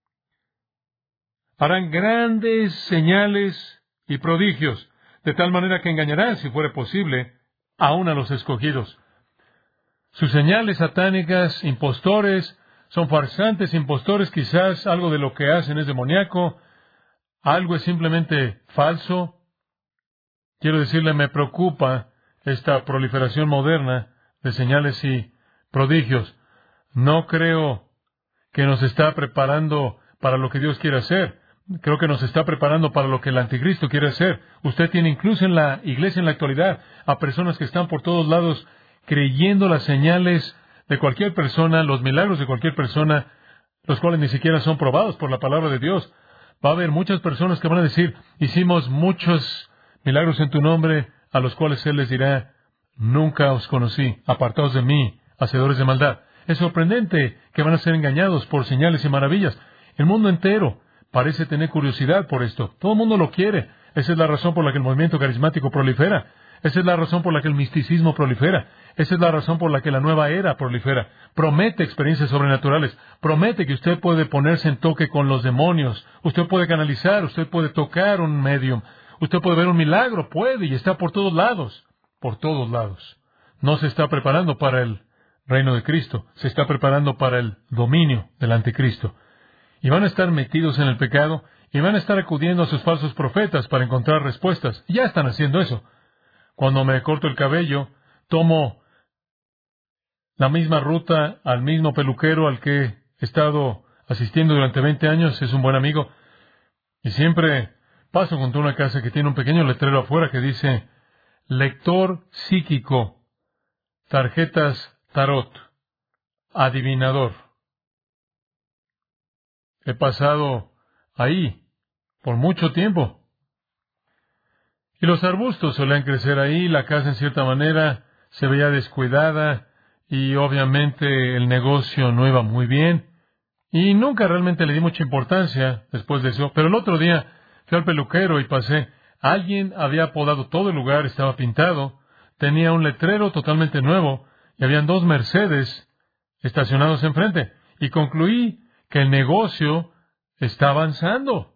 Harán grandes señales y prodigios, de tal manera que engañarán, si fuere posible, aún a los escogidos. Sus señales satánicas, impostores, son farsantes, impostores, quizás algo de lo que hacen es demoníaco, algo es simplemente falso. Quiero decirle, me preocupa esta proliferación moderna de señales y prodigios. No creo que nos está preparando para lo que Dios quiere hacer. Creo que nos está preparando para lo que el anticristo quiere hacer. Usted tiene incluso en la iglesia en la actualidad a personas que están por todos lados creyendo las señales de cualquier persona, los milagros de cualquier persona, los cuales ni siquiera son probados por la palabra de Dios. Va a haber muchas personas que van a decir, hicimos muchos milagros en tu nombre, a los cuales Él les dirá, nunca os conocí, apartaos de mí, hacedores de maldad. Es sorprendente que van a ser engañados por señales y maravillas. El mundo entero parece tener curiosidad por esto. Todo el mundo lo quiere. Esa es la razón por la que el movimiento carismático prolifera. Esa es la razón por la que el misticismo prolifera. Esa es la razón por la que la nueva era prolifera. Promete experiencias sobrenaturales. Promete que usted puede ponerse en toque con los demonios. Usted puede canalizar. Usted puede tocar un medium. Usted puede ver un milagro. Puede y está por todos lados. Por todos lados. No se está preparando para el reino de Cristo. Se está preparando para el dominio del anticristo. Y van a estar metidos en el pecado y van a estar acudiendo a sus falsos profetas para encontrar respuestas. Ya están haciendo eso. Cuando me corto el cabello, tomo la misma ruta al mismo peluquero al que he estado asistiendo durante veinte años. Es un buen amigo. Y siempre paso junto a una casa que tiene un pequeño letrero afuera que dice lector psíquico, tarjetas tarot, adivinador. He pasado ahí por mucho tiempo. Y los arbustos solían crecer ahí, la casa en cierta manera se veía descuidada y obviamente el negocio no iba muy bien. Y nunca realmente le di mucha importancia después de eso. Pero el otro día fui al peluquero y pasé. Alguien había podado todo el lugar, estaba pintado, tenía un letrero totalmente nuevo y habían dos Mercedes estacionados enfrente. Y concluí que el negocio está avanzando.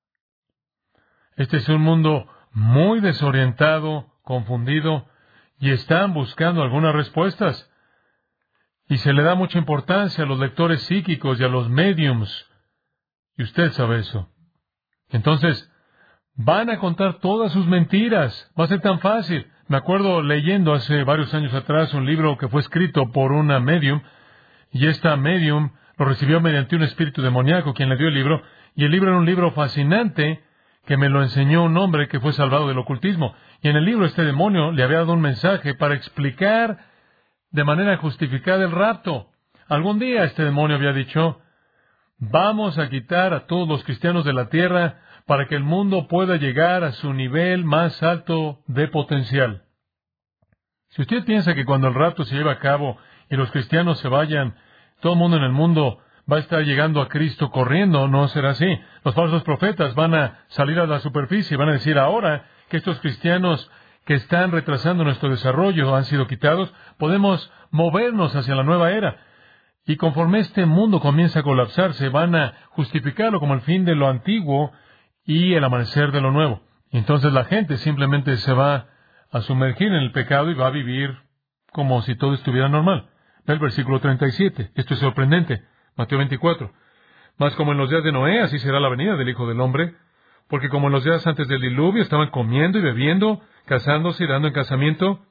Este es un mundo muy desorientado, confundido, y están buscando algunas respuestas. Y se le da mucha importancia a los lectores psíquicos y a los mediums. Y usted sabe eso. Entonces, van a contar todas sus mentiras. Va a ser tan fácil. Me acuerdo leyendo hace varios años atrás un libro que fue escrito por una medium, y esta medium lo recibió mediante un espíritu demoníaco quien le dio el libro, y el libro era un libro fascinante que me lo enseñó un hombre que fue salvado del ocultismo. Y en el libro este demonio le había dado un mensaje para explicar de manera justificada el rapto. Algún día este demonio había dicho, vamos a quitar a todos los cristianos de la tierra para que el mundo pueda llegar a su nivel más alto de potencial. Si usted piensa que cuando el rapto se lleve a cabo y los cristianos se vayan, todo el mundo en el mundo va a estar llegando a Cristo corriendo, no será así. Los falsos profetas van a salir a la superficie y van a decir ahora que estos cristianos que están retrasando nuestro desarrollo han sido quitados, podemos movernos hacia la nueva era. Y conforme este mundo comienza a colapsarse, van a justificarlo como el fin de lo antiguo y el amanecer de lo nuevo. Y entonces la gente simplemente se va a sumergir en el pecado y va a vivir como si todo estuviera normal. Ve el versículo treinta y siete. Esto es sorprendente. Mateo veinticuatro. Mas como en los días de Noé, así será la venida del Hijo del Hombre. Porque como en los días antes del diluvio estaban comiendo y bebiendo, casándose y dando en casamiento.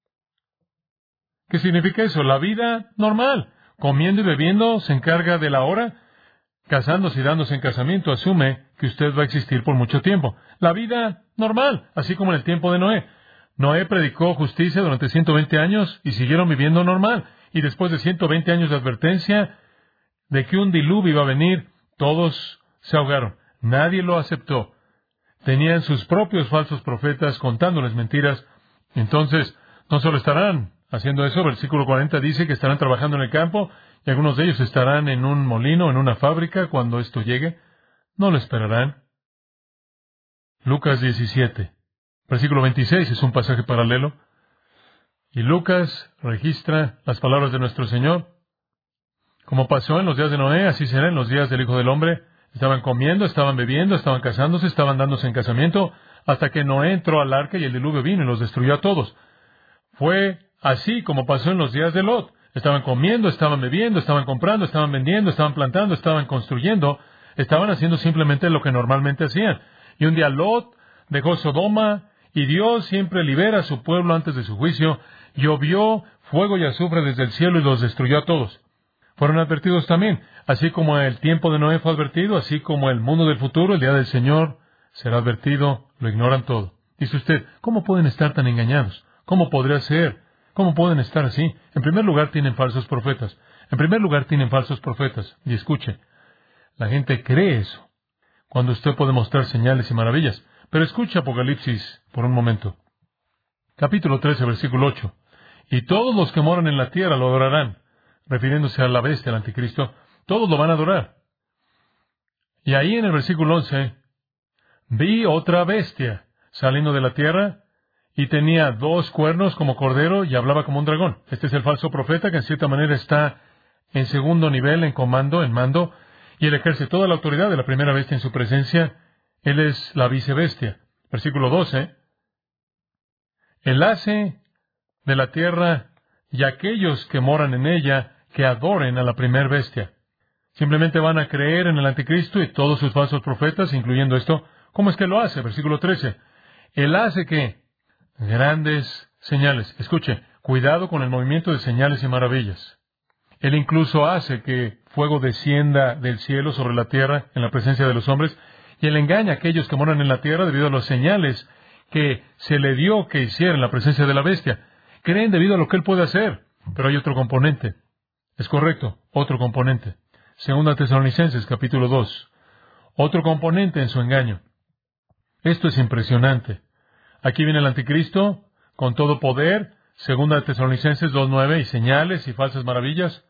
¿Qué significa eso? La vida normal. Comiendo y bebiendo se encarga de la hora. Casándose y dándose en casamiento asume que usted va a existir por mucho tiempo. La vida normal, así como en el tiempo de Noé. Noé predicó justicia durante ciento veinte años y siguieron viviendo normal. Y después de ciento veinte años de advertencia de que un diluvio iba a venir, todos se ahogaron. Nadie lo aceptó. Tenían sus propios falsos profetas contándoles mentiras. Entonces, no solo estarán haciendo eso, versículo cuarenta dice que estarán trabajando en el campo y algunos de ellos estarán en un molino, en una fábrica cuando esto llegue. No lo esperarán. Lucas diecisiete, versículo veintiséis es un pasaje paralelo. Y Lucas registra las palabras de nuestro Señor. Como pasó en los días de Noé, así será en los días del Hijo del Hombre. Estaban comiendo, estaban bebiendo, estaban casándose, estaban dándose en casamiento, hasta que Noé entró al arca y el diluvio vino y los destruyó a todos. Fue así como pasó en los días de Lot. Estaban comiendo, estaban bebiendo, estaban comprando, estaban vendiendo, estaban plantando, estaban construyendo, estaban haciendo simplemente lo que normalmente hacían. Y un día Lot dejó Sodoma, y Dios siempre libera a su pueblo antes de su juicio. Llovió fuego y azufre desde el cielo y los destruyó a todos. Fueron advertidos también, así como el tiempo de Noé fue advertido, así como el mundo del futuro, el día del Señor, será advertido, lo ignoran todo. Dice usted, ¿cómo pueden estar tan engañados? ¿Cómo podría ser? ¿Cómo pueden estar así? En primer lugar, tienen falsos profetas. En primer lugar, tienen falsos profetas. Y escuche, la gente cree eso, cuando usted puede mostrar señales y maravillas. Pero escuche Apocalipsis por un momento. Capítulo trece, versículo ocho. Y todos los que moran en la tierra lo adorarán, refiriéndose a la bestia, el anticristo, todos lo van a adorar. Y ahí en el versículo once, vi otra bestia saliendo de la tierra, y tenía dos cuernos como cordero y hablaba como un dragón. Este es el falso profeta que en cierta manera está en segundo nivel, en comando, en mando, y él ejerce toda la autoridad de la primera bestia en su presencia. Él es la vicebestia. Versículo doce. Él hace de la tierra y aquellos que moran en ella que adoren a la primer bestia. Simplemente van a creer en el anticristo y todos sus falsos profetas, incluyendo esto. ¿Cómo es que lo hace? Versículo trece. Él hace que grandes señales. Escuche, cuidado con el movimiento de señales y maravillas. Él incluso hace que fuego descienda del cielo sobre la tierra en la presencia de los hombres, y él engaña a aquellos que moran en la tierra debido a las señales que se le dio que hiciera en la presencia de la bestia. Creen debido a lo que él puede hacer, pero hay otro componente. Es correcto, otro componente. Segunda Tesalonicenses, capítulo dos. Otro componente en su engaño. Esto es impresionante. Aquí viene el anticristo con todo poder. Segunda Tesalonicenses dos nueve, y señales y falsas maravillas.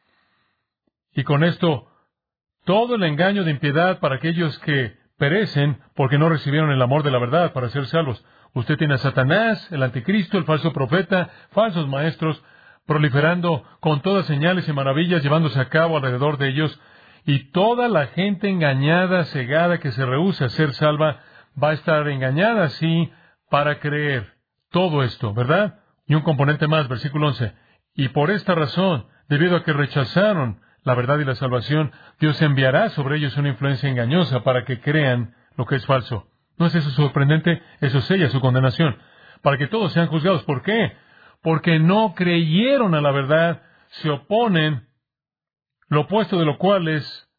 Y con esto, todo el engaño de impiedad para aquellos que perecen porque no recibieron el amor de la verdad para ser salvos. Usted tiene a Satanás, el anticristo, el falso profeta, falsos maestros, proliferando con todas señales y maravillas, llevándose a cabo alrededor de ellos. Y toda la gente engañada, cegada, que se rehúsa a ser salva, va a estar engañada así para creer todo esto, ¿verdad? Y un componente más, versículo once. Y por esta razón, debido a que rechazaron la verdad y la salvación, Dios enviará sobre ellos una influencia engañosa para que crean lo que es falso. ¿No es eso sorprendente? Eso sella su condenación. Para que todos sean juzgados. ¿Por qué? Porque no creyeron a la verdad, se oponen, lo opuesto de lo cual es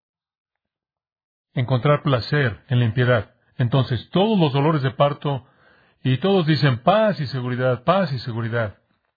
encontrar placer en la impiedad. Entonces, todos los dolores de parto, y todos dicen paz y seguridad, paz y seguridad.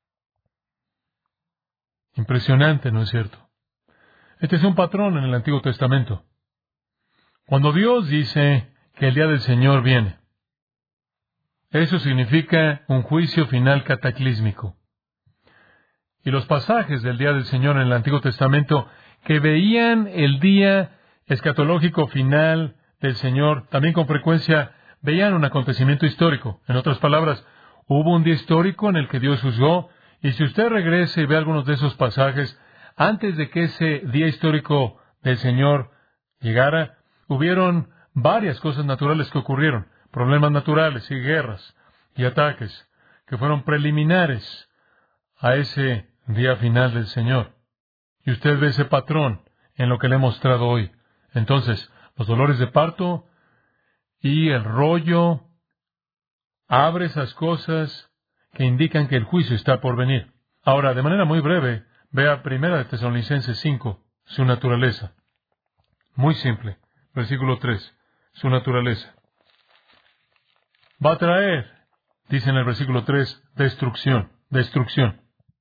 Impresionante, ¿no es cierto? Este es un patrón en el Antiguo Testamento. Cuando Dios dice que el día del Señor viene, eso significa un juicio final cataclísmico. Y los pasajes del día del Señor en el Antiguo Testamento que veían el día escatológico final del Señor, también con frecuencia veían un acontecimiento histórico. En otras palabras, hubo un día histórico en el que Dios juzgó, y si usted regresa y ve algunos de esos pasajes, antes de que ese día histórico del Señor llegara, hubieron varias cosas naturales que ocurrieron, problemas naturales y guerras y ataques que fueron preliminares a ese día final del Señor. Y usted ve ese patrón en lo que le he mostrado hoy. Entonces, los dolores de parto y el rollo abre esas cosas que indican que el juicio está por venir. Ahora, de manera muy breve, vea Primera de Tesalonicenses cinco, su naturaleza. Muy simple. Versículo tres, su naturaleza. Va a traer, dice en el versículo tres, destrucción, destrucción.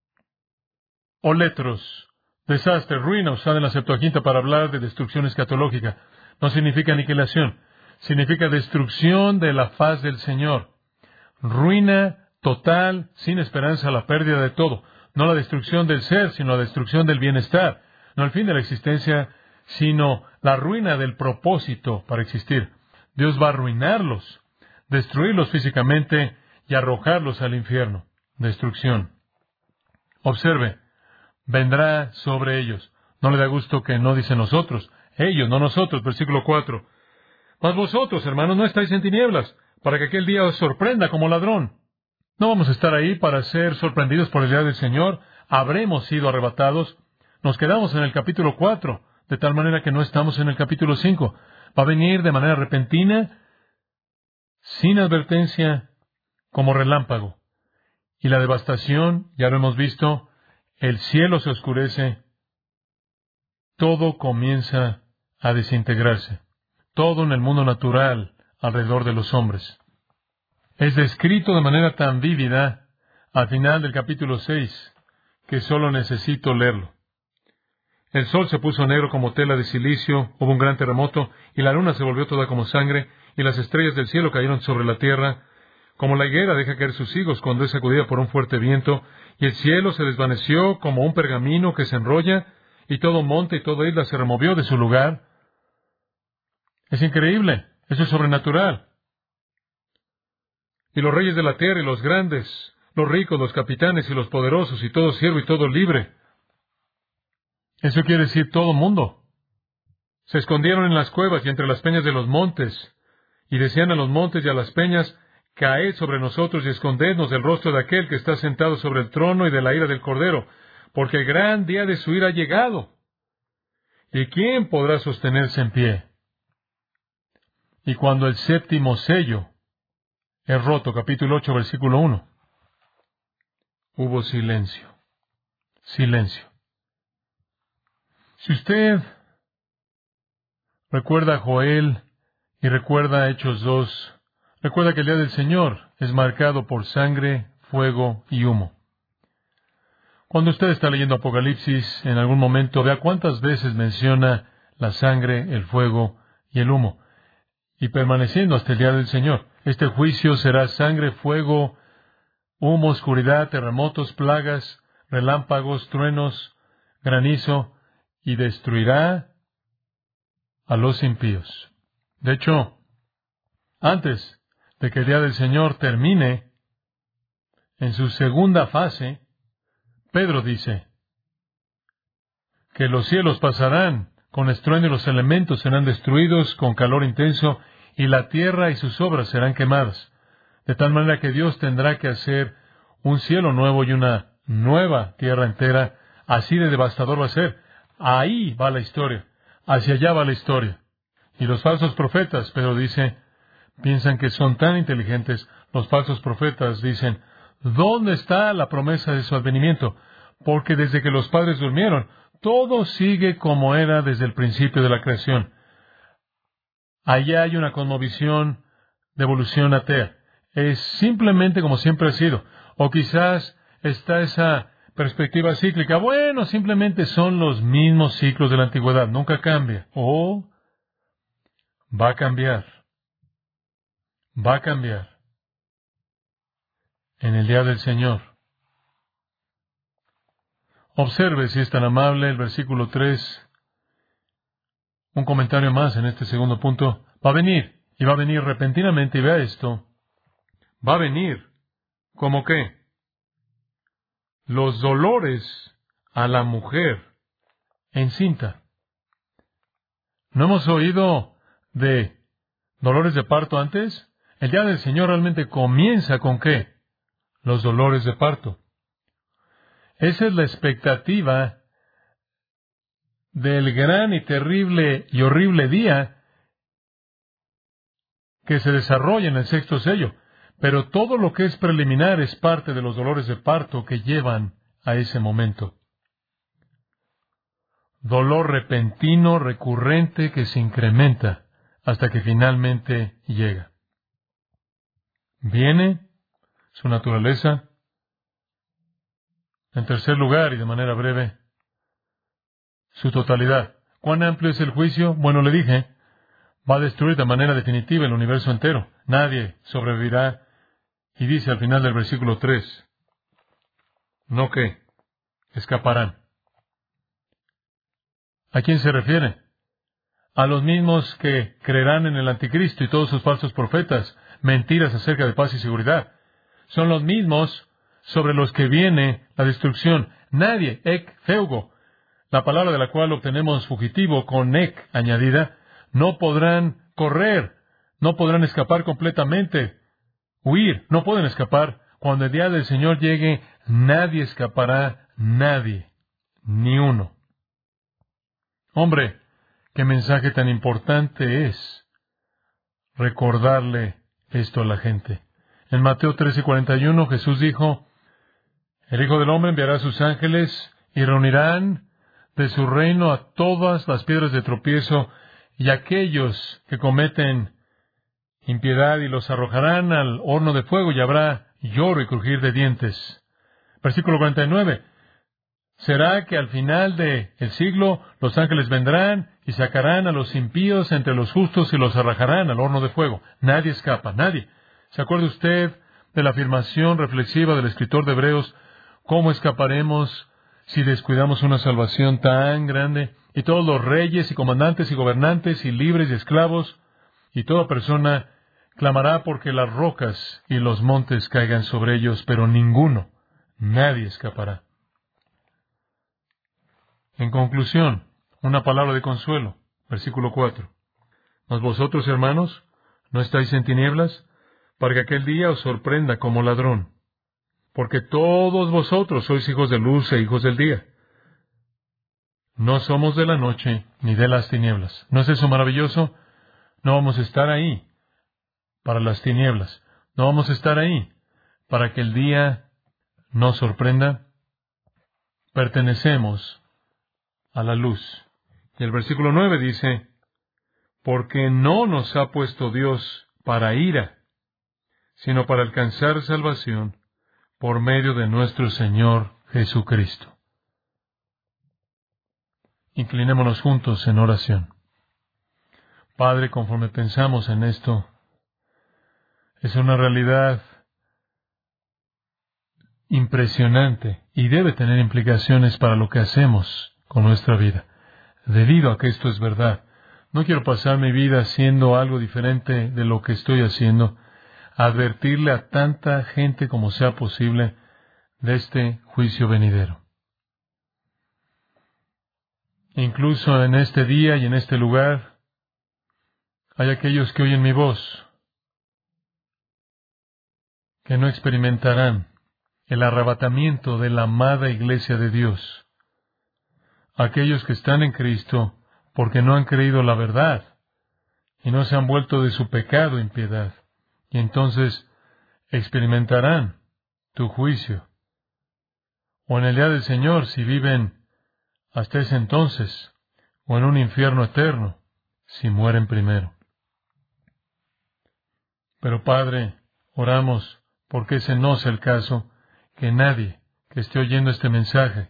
Oletros, desastre, ruina, usada en la Septuaginta para hablar de destrucción escatológica. No significa aniquilación, significa destrucción de la faz del Señor. Ruina total, sin esperanza, la pérdida de todo. No la destrucción del ser, sino la destrucción del bienestar. No el fin de la existencia, sino la ruina del propósito para existir. Dios va a arruinarlos, destruirlos físicamente y arrojarlos al infierno. Destrucción. Observe, vendrá sobre ellos. No le da gusto que no dice nosotros. Ellos, no nosotros. Versículo cuatro. Mas vosotros, hermanos, no estáis en tinieblas, para que aquel día os sorprenda como ladrón. No vamos a estar ahí para ser sorprendidos por el día del Señor. Habremos sido arrebatados. Nos quedamos en el capítulo cuatro, de tal manera que no estamos en el capítulo cinco. Va a venir de manera repentina, sin advertencia, como relámpago. Y la devastación, ya lo hemos visto, el cielo se oscurece, todo comienza a desintegrarse. Todo en el mundo natural, alrededor de los hombres. Es descrito de manera tan vívida al final del capítulo seis, que solo necesito leerlo. El sol se puso negro como tela de silicio, hubo un gran terremoto, y la luna se volvió toda como sangre, y las estrellas del cielo cayeron sobre la tierra, como la higuera deja caer sus higos cuando es sacudida por un fuerte viento, y el cielo se desvaneció como un pergamino que se enrolla, y todo monte y toda isla se removió de su lugar. Es increíble, eso es sobrenatural. y los reyes de la tierra y los grandes, los ricos, los capitanes y los poderosos, y todo siervo y todo libre. Eso quiere decir todo mundo. Se escondieron en las cuevas y entre las peñas de los montes, y decían a los montes y a las peñas, caed sobre nosotros y escondednos del rostro de aquel que está sentado sobre el trono y de la ira del Cordero, porque el gran día de su ira ha llegado. ¿Y quién podrá sostenerse en pie? Y cuando el séptimo sello es roto, capítulo ocho, versículo uno, hubo silencio. Silencio. Si usted recuerda a Joel y recuerda a Hechos dos, recuerda que el día del Señor es marcado por sangre, fuego y humo. Cuando usted está leyendo Apocalipsis, en algún momento vea cuántas veces menciona la sangre, el fuego y el humo. Y permaneciendo hasta el día del Señor. Este juicio será sangre, fuego, humo, oscuridad, terremotos, plagas, relámpagos, truenos, granizo, y destruirá a los impíos. De hecho, antes de que el día del Señor termine, en su segunda fase, Pedro dice que los cielos pasarán con estruendo y los elementos serán destruidos con calor intenso y la tierra y sus obras serán quemadas. De tal manera que Dios tendrá que hacer un cielo nuevo y una nueva tierra entera. Así de devastador va a ser. Ahí va la historia. Hacia allá va la historia. Y los falsos profetas, Pedro dice, piensan que son tan inteligentes. Los falsos profetas dicen, ¿dónde está la promesa de su advenimiento? Porque desde que los padres durmieron, todo sigue como era desde el principio de la creación. Allá hay una cosmovisión de evolución atea. Es simplemente como siempre ha sido. O quizás está esa perspectiva cíclica. Bueno, simplemente son los mismos ciclos de la antigüedad. Nunca cambia. O va a cambiar. Va a cambiar. En el día del Señor. Observe, si es tan amable, el versículo tres. Un comentario más en este segundo punto. Va a venir. Y va a venir repentinamente. Y vea esto. Va a venir. ¿Cómo qué? Los dolores a la mujer encinta. ¿No hemos oído de dolores de parto antes? El día del Señor realmente comienza con ¿qué? Los dolores de parto. Esa es la expectativa del gran y terrible y horrible día que se desarrolla en el sexto sello. Pero todo lo que es preliminar es parte de los dolores de parto que llevan a ese momento. Dolor repentino, recurrente, que se incrementa hasta que finalmente llega. Viene su naturaleza. En tercer lugar, y de manera breve, su totalidad. ¿Cuán amplio es el juicio? Bueno, le dije, va a destruir de manera definitiva el universo entero. Nadie sobrevivirá. Y dice al final del versículo tres, ¿no qué? Escaparán. ¿A quién se refiere? A los mismos que creerán en el anticristo y todos sus falsos profetas, mentiras acerca de paz y seguridad. Son los mismos sobre los que viene la destrucción. Nadie, ek, feugo, la palabra de la cual obtenemos fugitivo con ek añadida, no podrán correr, no podrán escapar completamente, huir, no pueden escapar. Cuando el día del Señor llegue, nadie escapará, nadie, ni uno. Hombre, qué mensaje tan importante es recordarle esto a la gente. En Mateo trece cuarenta y uno, Jesús dijo, el Hijo del Hombre enviará a sus ángeles y reunirán de su reino a todas las piedras de tropiezo y aquellos que cometen impiedad y los arrojarán al horno de fuego y habrá lloro y crujir de dientes. Versículo cuarenta y nueve. Será que al final del siglo los ángeles vendrán y sacarán a los impíos entre los justos y los arrojarán al horno de fuego. Nadie escapa, nadie. ¿Se acuerda usted de la afirmación reflexiva del escritor de Hebreos? ¿Cómo escaparemos si descuidamos una salvación tan grande? Y todos los reyes y comandantes y gobernantes y libres y esclavos y toda persona Clamará porque las rocas y los montes caigan sobre ellos, pero ninguno, nadie escapará. En conclusión, una palabra de consuelo. Versículo cuatro. Mas vosotros, hermanos, no estáis en tinieblas, para que aquel día os sorprenda como ladrón. Porque todos vosotros sois hijos de luz e hijos del día. No somos de la noche ni de las tinieblas. ¿No es eso maravilloso? No vamos a estar ahí para las tinieblas. No vamos a estar ahí para que el día nos sorprenda. Pertenecemos a la luz. Y el versículo nueve dice, porque no nos ha puesto Dios para ira, sino para alcanzar salvación por medio de nuestro Señor Jesucristo. Inclinémonos juntos en oración. Padre, conforme pensamos en esto, es una realidad impresionante y debe tener implicaciones para lo que hacemos con nuestra vida. Debido a que esto es verdad, no quiero pasar mi vida haciendo algo diferente de lo que estoy haciendo, advertirle a tanta gente como sea posible de este juicio venidero. Incluso en este día y en este lugar, hay aquellos que oyen mi voz, que no experimentarán el arrebatamiento de la amada Iglesia de Dios. Aquellos que están en Cristo porque no han creído la verdad y no se han vuelto de su pecado e impiedad. Y entonces experimentarán tu juicio. O en el día del Señor, si viven hasta ese entonces, o en un infierno eterno, si mueren primero. Pero Padre, oramos porque ese no sea el caso, que nadie que esté oyendo este mensaje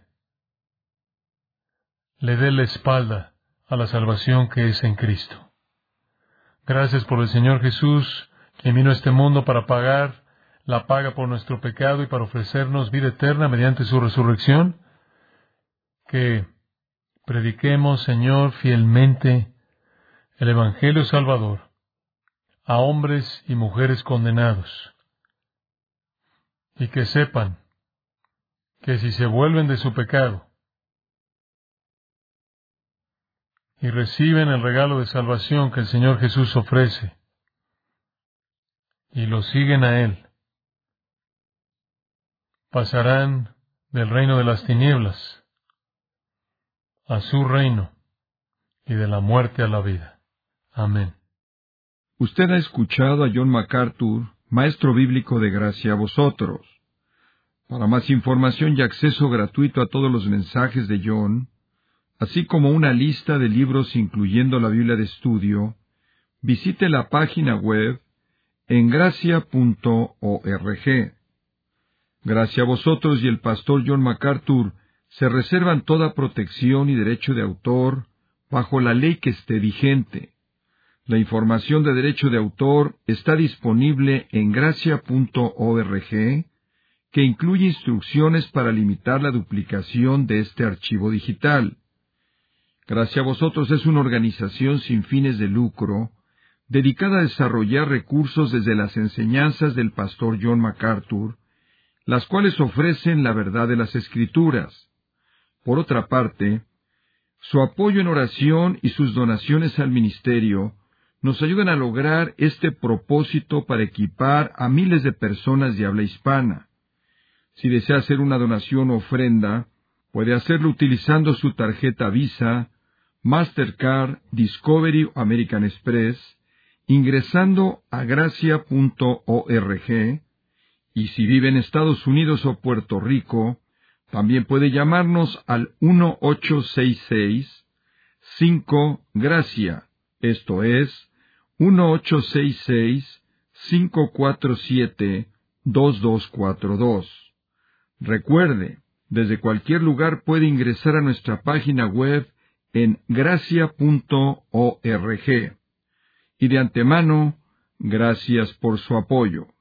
le dé la espalda a la salvación que es en Cristo. Gracias por el Señor Jesús, quien vino a este mundo para pagar la paga por nuestro pecado y para ofrecernos vida eterna mediante su resurrección. Que prediquemos, Señor, fielmente el Evangelio Salvador a hombres y mujeres condenados, y que sepan que si se vuelven de su pecado y reciben el regalo de salvación que el Señor Jesús ofrece, y lo siguen a Él, pasarán del reino de las tinieblas a su reino y de la muerte a la vida. Amén.
Usted ha escuchado a John MacArthur, maestro bíblico de Gracia a Vosotros. Para más información y acceso gratuito a todos los mensajes de John, así como una lista de libros incluyendo la Biblia de estudio, visite la página web en gracia punto org. Gracia a Vosotros y el pastor John MacArthur se reservan toda protección y derecho de autor bajo la ley que esté vigente. La información de derecho de autor está disponible en gracia punto org, que incluye instrucciones para limitar la duplicación de este archivo digital. Gracia a Vosotros es una organización sin fines de lucro, dedicada a desarrollar recursos desde las enseñanzas del pastor John MacArthur, las cuales ofrecen la verdad de las Escrituras. Por otra parte, su apoyo en oración y sus donaciones al ministerio nos ayudan a lograr este propósito para equipar a miles de personas de habla hispana. Si desea hacer una donación o ofrenda, puede hacerlo utilizando su tarjeta Visa, Mastercard, Discovery o American Express, ingresando a gracia punto org, y si vive en Estados Unidos o Puerto Rico, también puede llamarnos al uno ocho seis seis cinco Gracia, esto es, uno ocho seis seis cinco cuatro siete dos dos cuatro dos. Recuerde, desde cualquier lugar puede ingresar a nuestra página web en gracia punto org. Y de antemano, gracias por su apoyo.